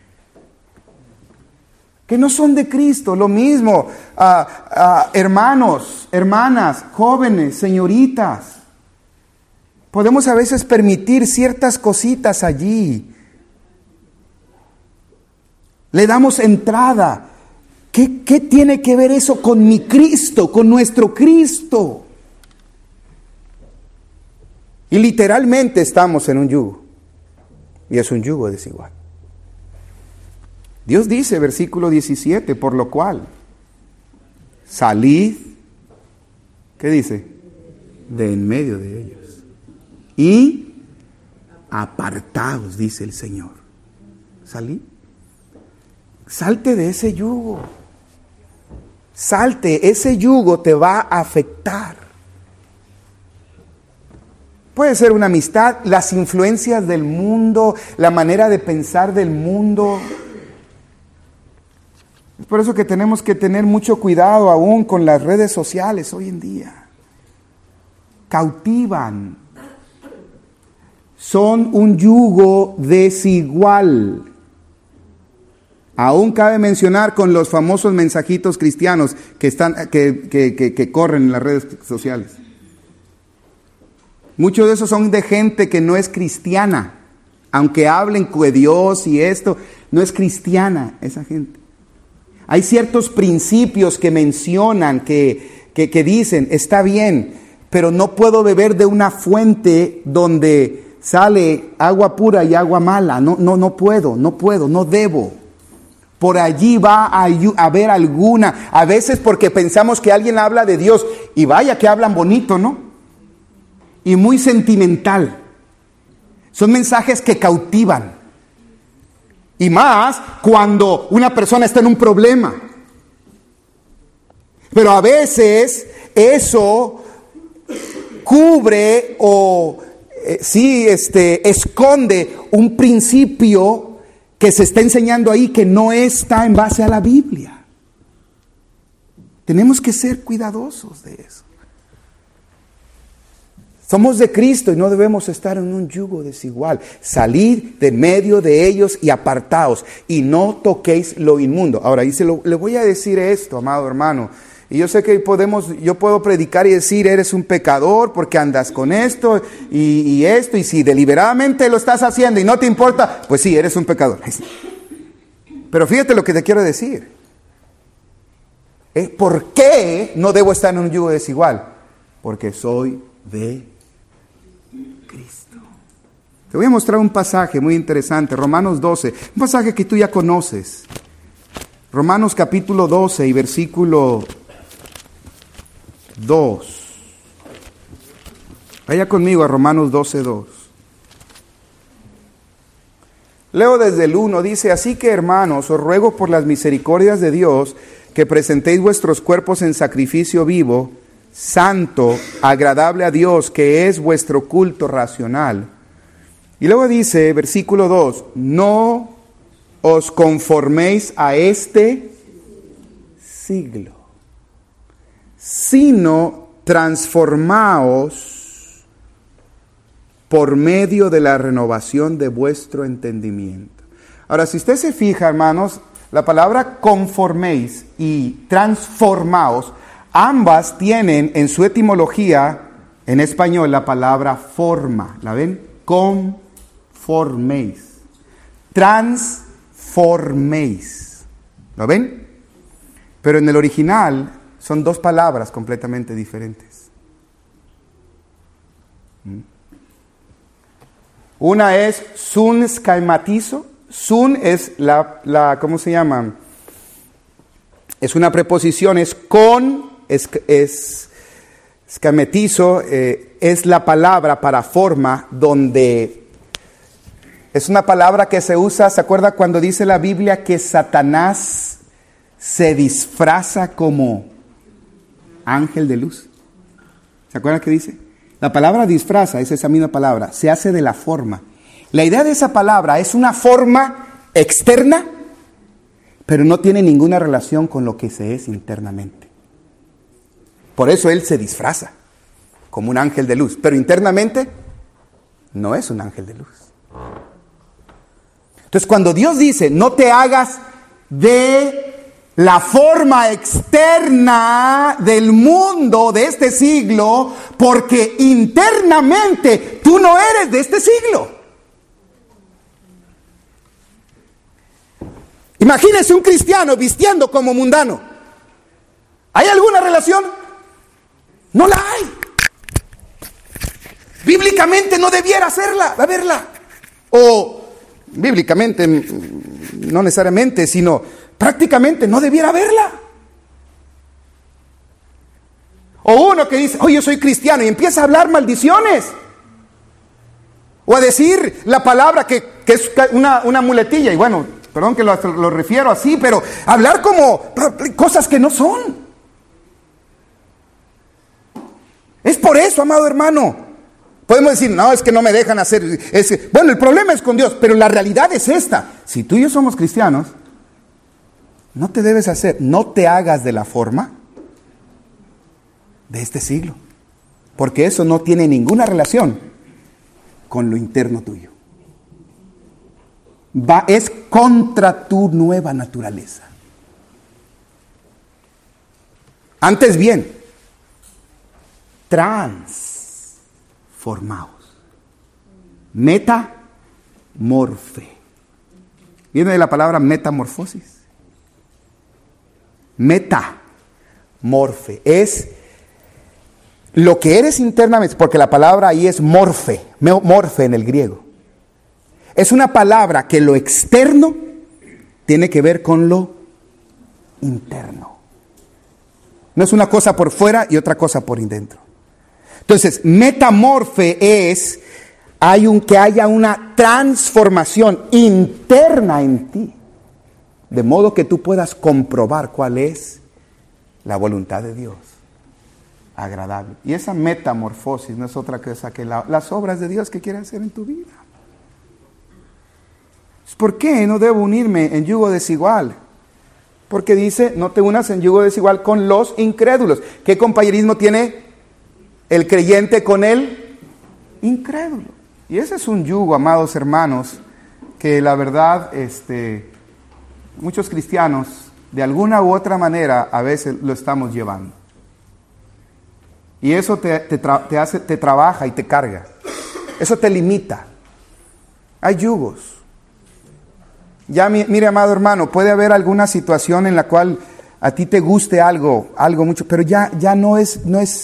Que no son de Cristo. Lo mismo, hermanos, hermanas, jóvenes, señoritas. Podemos a veces permitir ciertas cositas allí. Le damos entrada. ¿Qué tiene que ver eso con mi Cristo, con nuestro Cristo? Y literalmente estamos en un yugo. Y es un yugo desigual. Dios dice, versículo 17, por lo cual, salid, ¿qué dice? De en medio de ellos. Y apartaos, dice el Señor. Salid. Salte de ese yugo. Salte, ese yugo te va a afectar. Puede ser una amistad, las influencias del mundo, la manera de pensar del mundo. Es por eso que tenemos que tener mucho cuidado aún con las redes sociales hoy en día. Cautivan. Son un yugo desigual. Aún cabe mencionar con los famosos mensajitos cristianos que corren en las redes sociales. Muchos de esos son de gente que no es cristiana. Aunque hablen de Dios y esto, no es cristiana esa gente. Hay ciertos principios que mencionan, que dicen, está bien, pero no puedo beber de una fuente donde sale agua pura y agua mala. No puedo, no debo. Por allí va a haber alguna, a veces porque pensamos que alguien habla de Dios, y vaya que hablan bonito, ¿no? y muy sentimental. Son mensajes que cautivan. Y más cuando una persona está en un problema. Pero a veces eso cubre o esconde un principio que se está enseñando ahí que no está en base a la Biblia. Tenemos que ser cuidadosos de eso. Somos de Cristo y no debemos estar en un yugo desigual. Salid de medio de ellos y apartaos, y no toquéis lo inmundo. Ahora, le voy a decir esto, amado hermano. Y yo sé que yo puedo predicar y decir, eres un pecador porque andas con esto y esto. Y si deliberadamente lo estás haciendo y no te importa, pues sí, eres un pecador. Pero fíjate lo que te quiero decir. ¿Por qué no debo estar en un yugo desigual? Porque soy de Cristo. Te voy a mostrar un pasaje muy interesante, Romanos 12, un pasaje que tú ya conoces. Romanos capítulo 12 y versículo 2. Vaya conmigo a Romanos 12, 2. Leo desde el 1, dice: así que, hermanos, os ruego por las misericordias de Dios que presentéis vuestros cuerpos en sacrificio vivo, santo, agradable a Dios, que es vuestro culto racional. Y luego dice, versículo 2, no os conforméis a este siglo, sino transformaos por medio de la renovación de vuestro entendimiento. Ahora, si usted se fija, hermanos, la palabra conforméis y transformaos, ambas tienen en su etimología, en español, la palabra forma. ¿La ven? Conforméis. Transforméis. ¿Lo ven? Pero en el original son dos palabras completamente diferentes. Una es sun schematizo. Sun es ¿cómo se llama? Es una preposición, es con, schematizo, es la palabra para forma, donde es una palabra que se usa, ¿se acuerda cuando dice la Biblia que Satanás se disfraza como ángel de luz? ¿Se acuerda qué dice? La palabra disfraza es esa misma palabra, se hace de la forma. La idea de esa palabra es una forma externa, pero no tiene ninguna relación con lo que se es internamente. Por eso él se disfraza como un ángel de luz, pero internamente no es un ángel de luz. Entonces, cuando Dios dice, no te hagas de la forma externa del mundo de este siglo, porque internamente tú no eres de este siglo. Imagínese un cristiano vistiendo como mundano. ¿Hay alguna relación? No la hay. Bíblicamente no debiera haberla. O bíblicamente, no necesariamente, sino prácticamente no debiera haberla. O uno que dice, yo soy cristiano, y empieza a hablar maldiciones. O a decir la palabra que es una muletilla. Y bueno, perdón que lo refiero así, pero hablar como cosas que no son. Es por eso, amado hermano. Podemos decir, no, es que no me dejan hacer. Bueno, el problema es con Dios, pero la realidad es esta. Si tú y yo somos cristianos, no te hagas de la forma de este siglo. Porque eso no tiene ninguna relación con lo interno tuyo. Es contra tu nueva naturaleza. Antes bien, transformaos. Metamorfe. Viene de la palabra metamorfosis. Metamorfe. Es lo que eres internamente, porque la palabra ahí es morfe en el griego. Es una palabra que lo externo tiene que ver con lo interno. No es una cosa por fuera y otra cosa por dentro. Entonces, metamorfe es que haya una transformación interna en ti, de modo que tú puedas comprobar cuál es la voluntad de Dios, agradable. Y esa metamorfosis no es otra cosa que las obras de Dios que quiere hacer en tu vida. ¿Por qué no debo unirme en yugo desigual? Porque dice, no te unas en yugo desigual con los incrédulos. ¿Qué compañerismo tiene el creyente con el incrédulo? Y ese es un yugo, amados hermanos, que la verdad, muchos cristianos, de alguna u otra manera, a veces lo estamos llevando. Y eso te trabaja y te carga. Eso te limita. Hay yugos. Ya, mire, amado hermano, puede haber alguna situación en la cual a ti te guste algo mucho, pero ya no es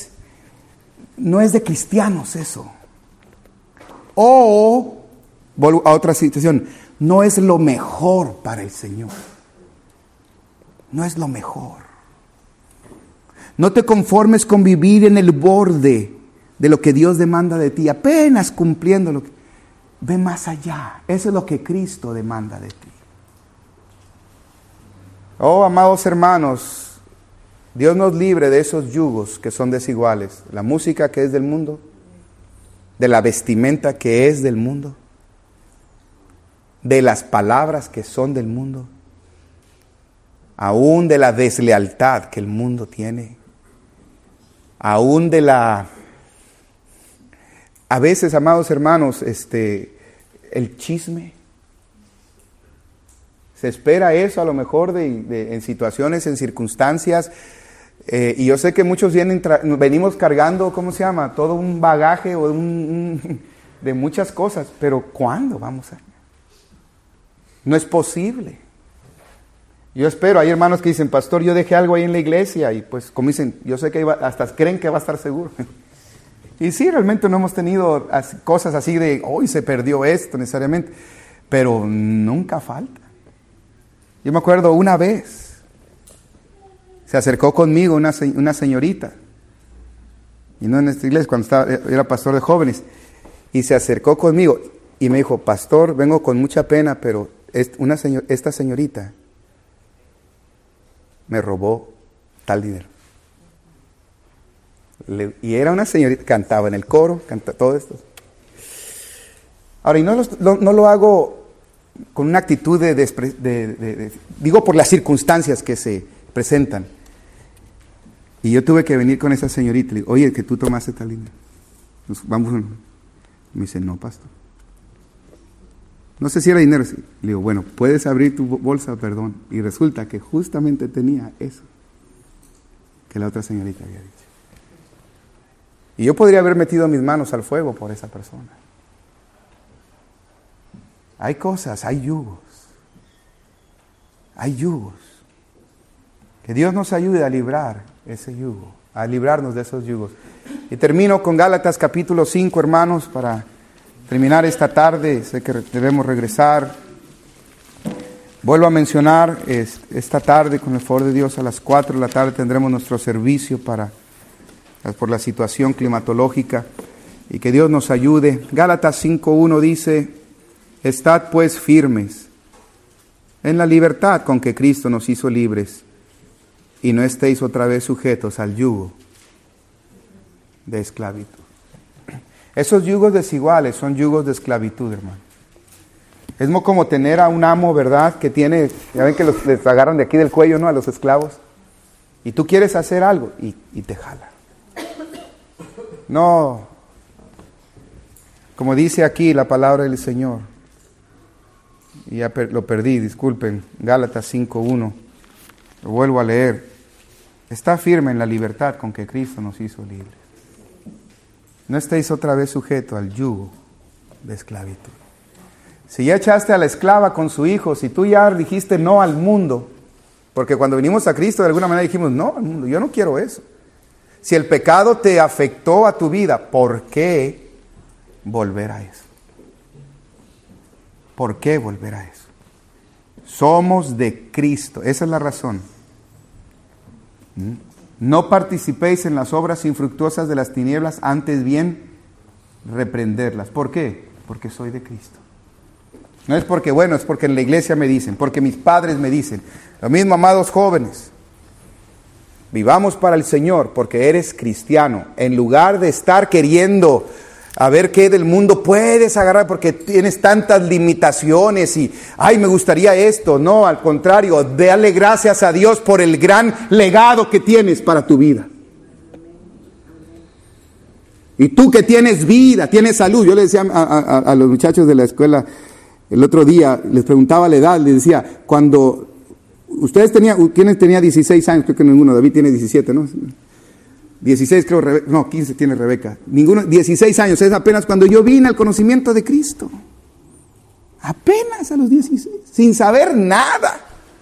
de cristianos eso. O, vuelvo a otra situación, no es lo mejor para el Señor. No es lo mejor. No te conformes con vivir en el borde de lo que Dios demanda de ti, apenas cumpliendo lo que... Ve más allá. Eso es lo que Cristo demanda de ti. Oh, amados hermanos, Dios nos libre de esos yugos que son desiguales. La música que es del mundo, de la vestimenta que es del mundo, de las palabras que son del mundo, aún de la deslealtad que el mundo tiene, aún de la... A veces, amados hermanos, el chisme. Se espera eso a lo mejor en situaciones, en circunstancias. Y yo sé que muchos venimos cargando, ¿cómo se llama? Todo un bagaje o de muchas cosas. Pero ¿cuándo vamos a...? No es posible. Yo espero, hay hermanos que dicen, pastor, yo dejé algo ahí en la iglesia. Y pues, como dicen, yo sé que hasta creen que va a estar seguro. Y sí, realmente no hemos tenido cosas así de, hoy se perdió esto necesariamente, pero nunca falta. Yo me acuerdo una vez, se acercó conmigo una señorita, y no en esta iglesia, cuando era pastor de jóvenes, y se acercó conmigo y me dijo, pastor, vengo con mucha pena, pero esta señorita me robó tal dinero. Y era una señorita, cantaba en el coro, canta todo esto. Ahora, y no lo hago con una actitud digo por las circunstancias que se presentan. Y yo tuve que venir con esa señorita y le digo, oye, que tú tomaste tal dinero. Vamos. Me dice, no, pastor. No sé si era dinero. Le digo, bueno, puedes abrir tu bolsa, perdón. Y resulta que justamente tenía eso que la otra señorita había dicho. Y yo podría haber metido mis manos al fuego por esa persona. Hay cosas, hay yugos. Hay yugos. Que Dios nos ayude a librar ese yugo, a librarnos de esos yugos. Y termino con Gálatas capítulo 5, hermanos, para terminar esta tarde. Sé que debemos regresar. Vuelvo a mencionar, esta tarde, con el favor de Dios, a las 4 de la tarde tendremos nuestro servicio por la situación climatológica, y que Dios nos ayude. Gálatas 5:1 dice, estad pues firmes en la libertad con que Cristo nos hizo libres, y no estéis otra vez sujetos al yugo de esclavitud. Esos yugos desiguales son yugos de esclavitud, hermano. Es como tener a un amo, ¿verdad? Que tiene, ya ven que les agarran de aquí del cuello, ¿no? A los esclavos. Y tú quieres hacer algo y te jala. No, como dice aquí la palabra del Señor, y ya lo perdí, disculpen, Gálatas 5:1, lo vuelvo a leer, está firme en la libertad con que Cristo nos hizo libres. No estéis otra vez sujetos al yugo de esclavitud. Si ya echaste a la esclava con su hijo, si tú ya dijiste no al mundo, porque cuando vinimos a Cristo de alguna manera dijimos no al mundo, yo no quiero eso. Si el pecado te afectó a tu vida, ¿por qué volver a eso? ¿Por qué volver a eso? Somos de Cristo, esa es la razón. No participéis en las obras infructuosas de las tinieblas, antes bien reprenderlas. ¿Por qué? Porque soy de Cristo. No es porque, bueno, es porque en la iglesia me dicen, porque mis padres me dicen. Lo mismo, amados jóvenes. Vivamos para el Señor porque eres cristiano. En lugar de estar queriendo a ver qué del mundo puedes agarrar porque tienes tantas limitaciones y, ay, me gustaría esto. No, al contrario, dale gracias a Dios por el gran legado que tienes para tu vida. Y tú que tienes vida, tienes salud. Yo le decía a los muchachos de la escuela el otro día, les preguntaba la edad, les decía, cuando ustedes ¿quién tenía 16 años? Creo que ninguno, David tiene 17, ¿no? 16 creo, no, 15 tiene Rebeca. Ninguno, 16 años, es apenas cuando yo vine al conocimiento de Cristo. Apenas a los 16, sin saber nada.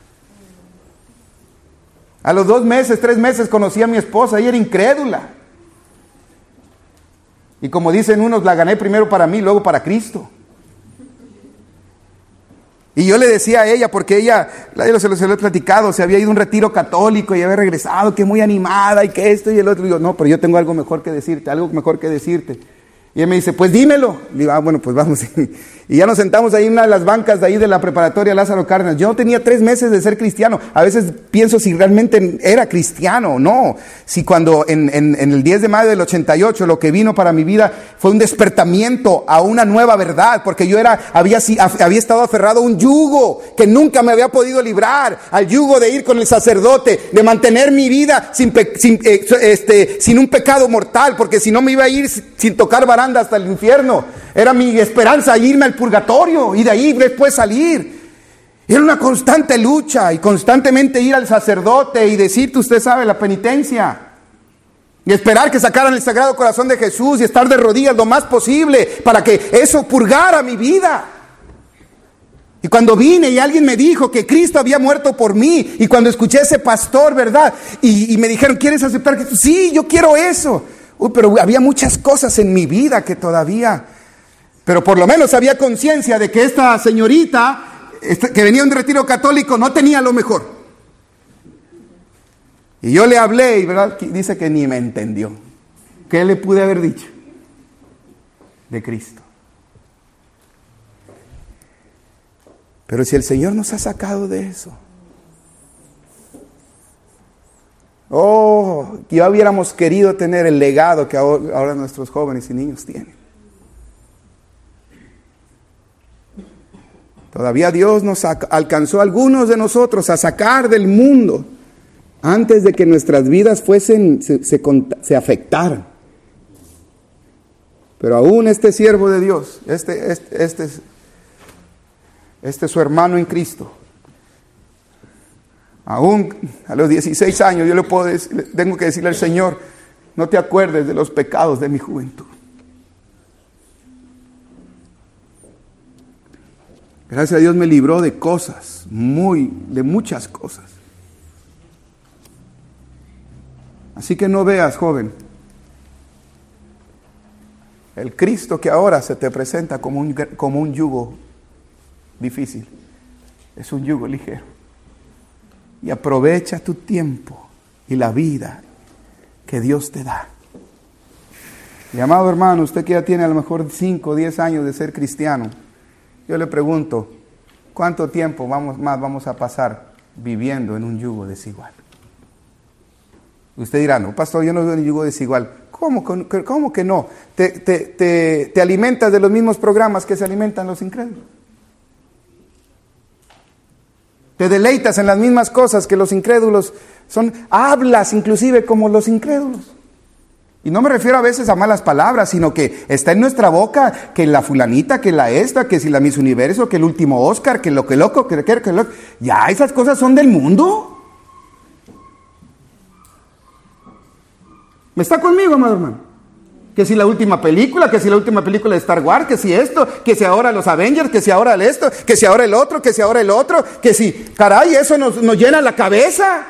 A los 2 meses, 3 meses conocí a mi esposa, ella era incrédula. Y como dicen unos, la gané primero para mí, luego para Cristo. Y yo le decía a ella, porque ella, se lo he platicado, se había ido a un retiro católico y había regresado, que muy animada y que esto y el otro. Y digo, no, pero yo tengo algo mejor que decirte. Y él me dice, pues dímelo. Le digo, bueno, pues vamos. Y ya nos sentamos ahí en una de las bancas de ahí de la preparatoria Lázaro Cárdenas. Yo no tenía 3 meses de ser cristiano. A veces pienso si realmente era cristiano o no. Si cuando en el 10 de mayo del 88 lo que vino para mi vida fue un despertamiento a una nueva verdad. Porque yo había estado aferrado a un yugo que nunca me había podido librar. Al yugo de ir con el sacerdote, de mantener mi vida sin un pecado mortal. Porque si no me iba a ir sin tocar baranda hasta el infierno. Era mi esperanza irme al purgatorio y de ahí después salir. Era una constante lucha y constantemente ir al sacerdote y decirte, usted sabe, la penitencia. Y esperar que sacaran el Sagrado Corazón de Jesús y estar de rodillas lo más posible para que eso purgara mi vida. Y cuando vine y alguien me dijo que Cristo había muerto por mí, y cuando escuché a ese pastor, ¿verdad? Y me dijeron, ¿quieres aceptar Cristo? Sí, yo quiero eso. Pero había muchas cosas en mi vida que todavía... Pero por lo menos había conciencia de que esta señorita que venía de un retiro católico no tenía lo mejor. Y yo le hablé y ¿verdad? Dice que ni me entendió. ¿Qué le pude haber dicho? De Cristo. Pero si el Señor nos ha sacado de eso. Oh, ya hubiéramos querido tener el legado que ahora nuestros jóvenes y niños tienen. Todavía Dios nos alcanzó a algunos de nosotros a sacar del mundo antes de que nuestras vidas se afectaran. Pero aún este siervo de Dios, este su hermano en Cristo, aún a los 16 años tengo que decirle al Señor, no te acuerdes de los pecados de mi juventud. Gracias a Dios me libró de cosas, de muchas cosas. Así que no veas, joven, el Cristo que ahora se te presenta como un yugo difícil. Es un yugo ligero. Y aprovecha tu tiempo y la vida que Dios te da. Mi amado hermano, usted que ya tiene a lo mejor 5 o 10 años de ser cristiano, yo le pregunto, ¿cuánto tiempo más vamos a pasar viviendo en un yugo desigual? Usted dirá, no, pastor, yo no vivo en un yugo desigual. ¿Cómo que no? Te alimentas de los mismos programas que se alimentan los incrédulos. Te deleitas en las mismas cosas que los incrédulos hablas inclusive como los incrédulos. Y no me refiero a veces a malas palabras, sino que está en nuestra boca que la fulanita, que la esta, que si la Miss Universo, que el último Oscar, que lo que loco, que loco. Ya esas cosas son del mundo. ¿Me está conmigo, amado hermano? Que si la última película de Star Wars, que si esto, que si ahora los Avengers, que si ahora esto, que si ahora el otro, que si, caray, eso nos llena la cabeza.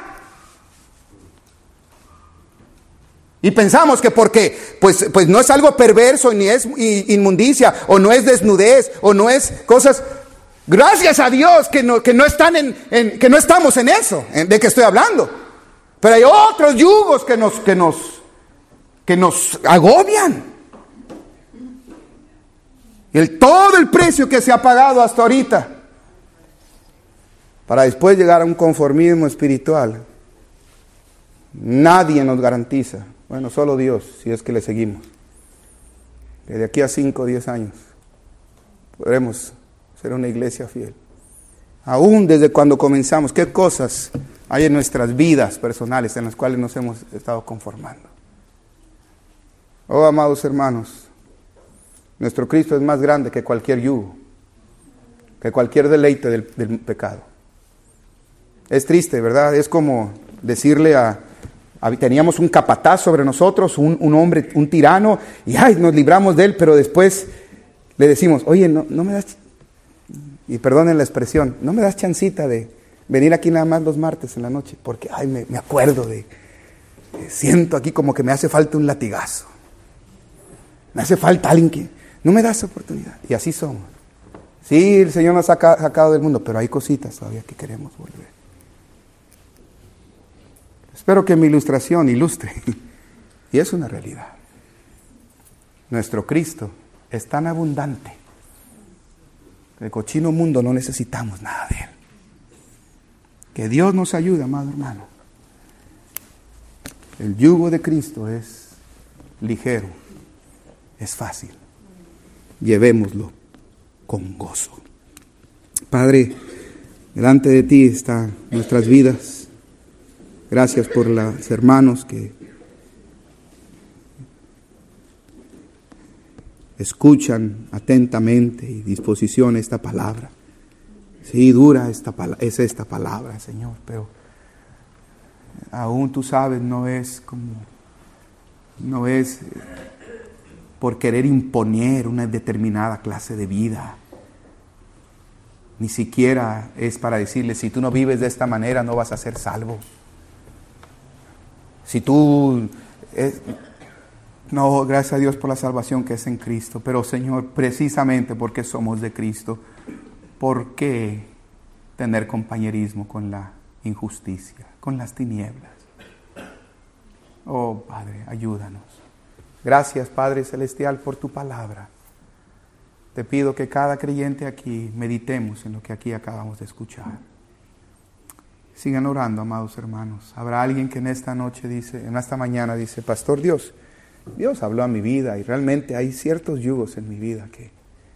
Y pensamos que porque pues no es algo perverso, ni es inmundicia, o no es desnudez, o no es cosas. Gracias a Dios que no estamos en eso, de que estoy hablando. Pero hay otros yugos que nos agobian. Todo el precio que se ha pagado hasta ahorita, para después llegar a un conformismo espiritual, nadie nos garantiza, bueno, solo Dios, si es que le seguimos, que de aquí a 5 o 10 años podremos ser una iglesia fiel. Aún desde cuando comenzamos, ¿qué cosas hay en nuestras vidas personales en las cuales nos hemos estado conformando? Oh, amados hermanos, nuestro Cristo es más grande que cualquier yugo, que cualquier deleite del pecado. Es triste, ¿verdad? Es como decirle teníamos un capataz sobre nosotros, un hombre, un tirano, y nos libramos de él, pero después le decimos, oye, no me das, y perdonen la expresión, no me das chancita de venir aquí nada más los martes en la noche, porque me acuerdo siento aquí como que me hace falta un latigazo. Me hace falta alguien que no me da esa oportunidad. Y así somos. Sí, el Señor nos ha sacado del mundo, pero hay cositas todavía que queremos volver. Espero que mi ilustración ilustre. Y es una realidad. Nuestro Cristo es tan abundante que el cochino mundo no necesitamos nada de Él. Que Dios nos ayude, amado hermano. El yugo de Cristo es ligero, es fácil. Llevémoslo con gozo. Padre, delante de ti están nuestras vidas. Gracias por los hermanos que escuchan atentamente y disposición esta palabra. Sí, dura es esta palabra, Señor, pero aún tú sabes, no es por querer imponer una determinada clase de vida. Ni siquiera es para decirle, si tú no vives de esta manera no vas a ser salvo. Si tú... No, gracias a Dios por la salvación que es en Cristo. Pero Señor, precisamente porque somos de Cristo, ¿por qué tener compañerismo con la injusticia, con las tinieblas? Oh Padre, ayúdanos. Gracias, Padre Celestial, por tu palabra. Te pido que cada creyente aquí meditemos en lo que aquí acabamos de escuchar. Sigan orando, amados hermanos. Habrá alguien que en esta mañana dice, Pastor, Dios habló a mi vida y realmente hay ciertos yugos en mi vida que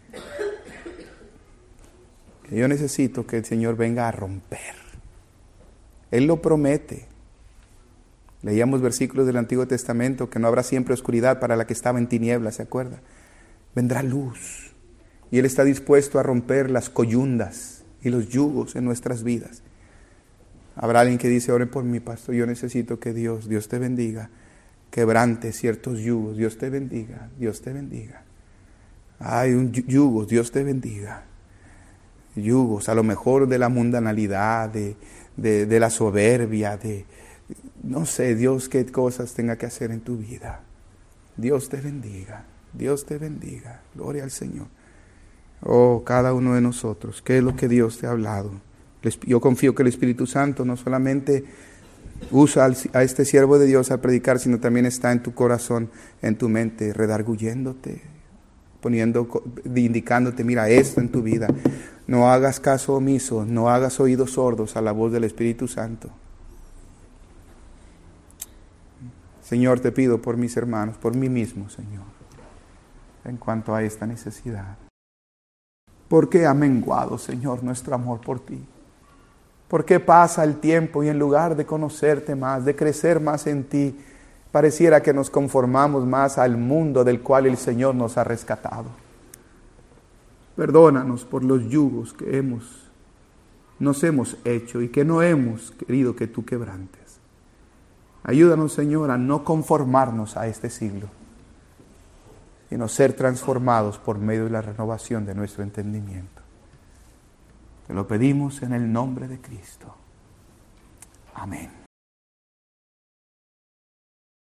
yo necesito que el Señor venga a romper. Él lo promete. Leíamos versículos del Antiguo Testamento que no habrá siempre oscuridad para la que estaba en tinieblas, ¿se acuerda? Vendrá luz y Él está dispuesto a romper las coyundas y los yugos en nuestras vidas. Habrá alguien que dice, oren por mí, pastor, yo necesito que Dios te bendiga, quebrante ciertos yugos, Dios te bendiga, Dios te bendiga. Hay un yugo, Dios te bendiga. Yugos, a lo mejor de la mundanalidad, de la soberbia, no sé, Dios qué cosas tenga que hacer en tu vida. Dios te bendiga, Dios te bendiga, gloria al Señor. Oh, cada uno de nosotros, ¿qué es lo que Dios te ha hablado? Yo confío que el Espíritu Santo no solamente usa a este siervo de Dios a predicar, sino también está en tu corazón, en tu mente, redarguyéndote, indicándote, mira esto en tu vida. No hagas caso omiso, no hagas oídos sordos a la voz del Espíritu Santo. Señor, te pido por mis hermanos, por mí mismo, Señor, en cuanto a esta necesidad. ¿Por qué ha menguado, Señor, nuestro amor por ti? ¿Por qué pasa el tiempo y en lugar de conocerte más, de crecer más en ti, pareciera que nos conformamos más al mundo del cual el Señor nos ha rescatado? Perdónanos por los yugos que nos hemos hecho y que no hemos querido que tú quebrantes. Ayúdanos, Señor, a no conformarnos a este siglo, sino ser transformados por medio de la renovación de nuestro entendimiento. Te lo pedimos en el nombre de Cristo. Amén.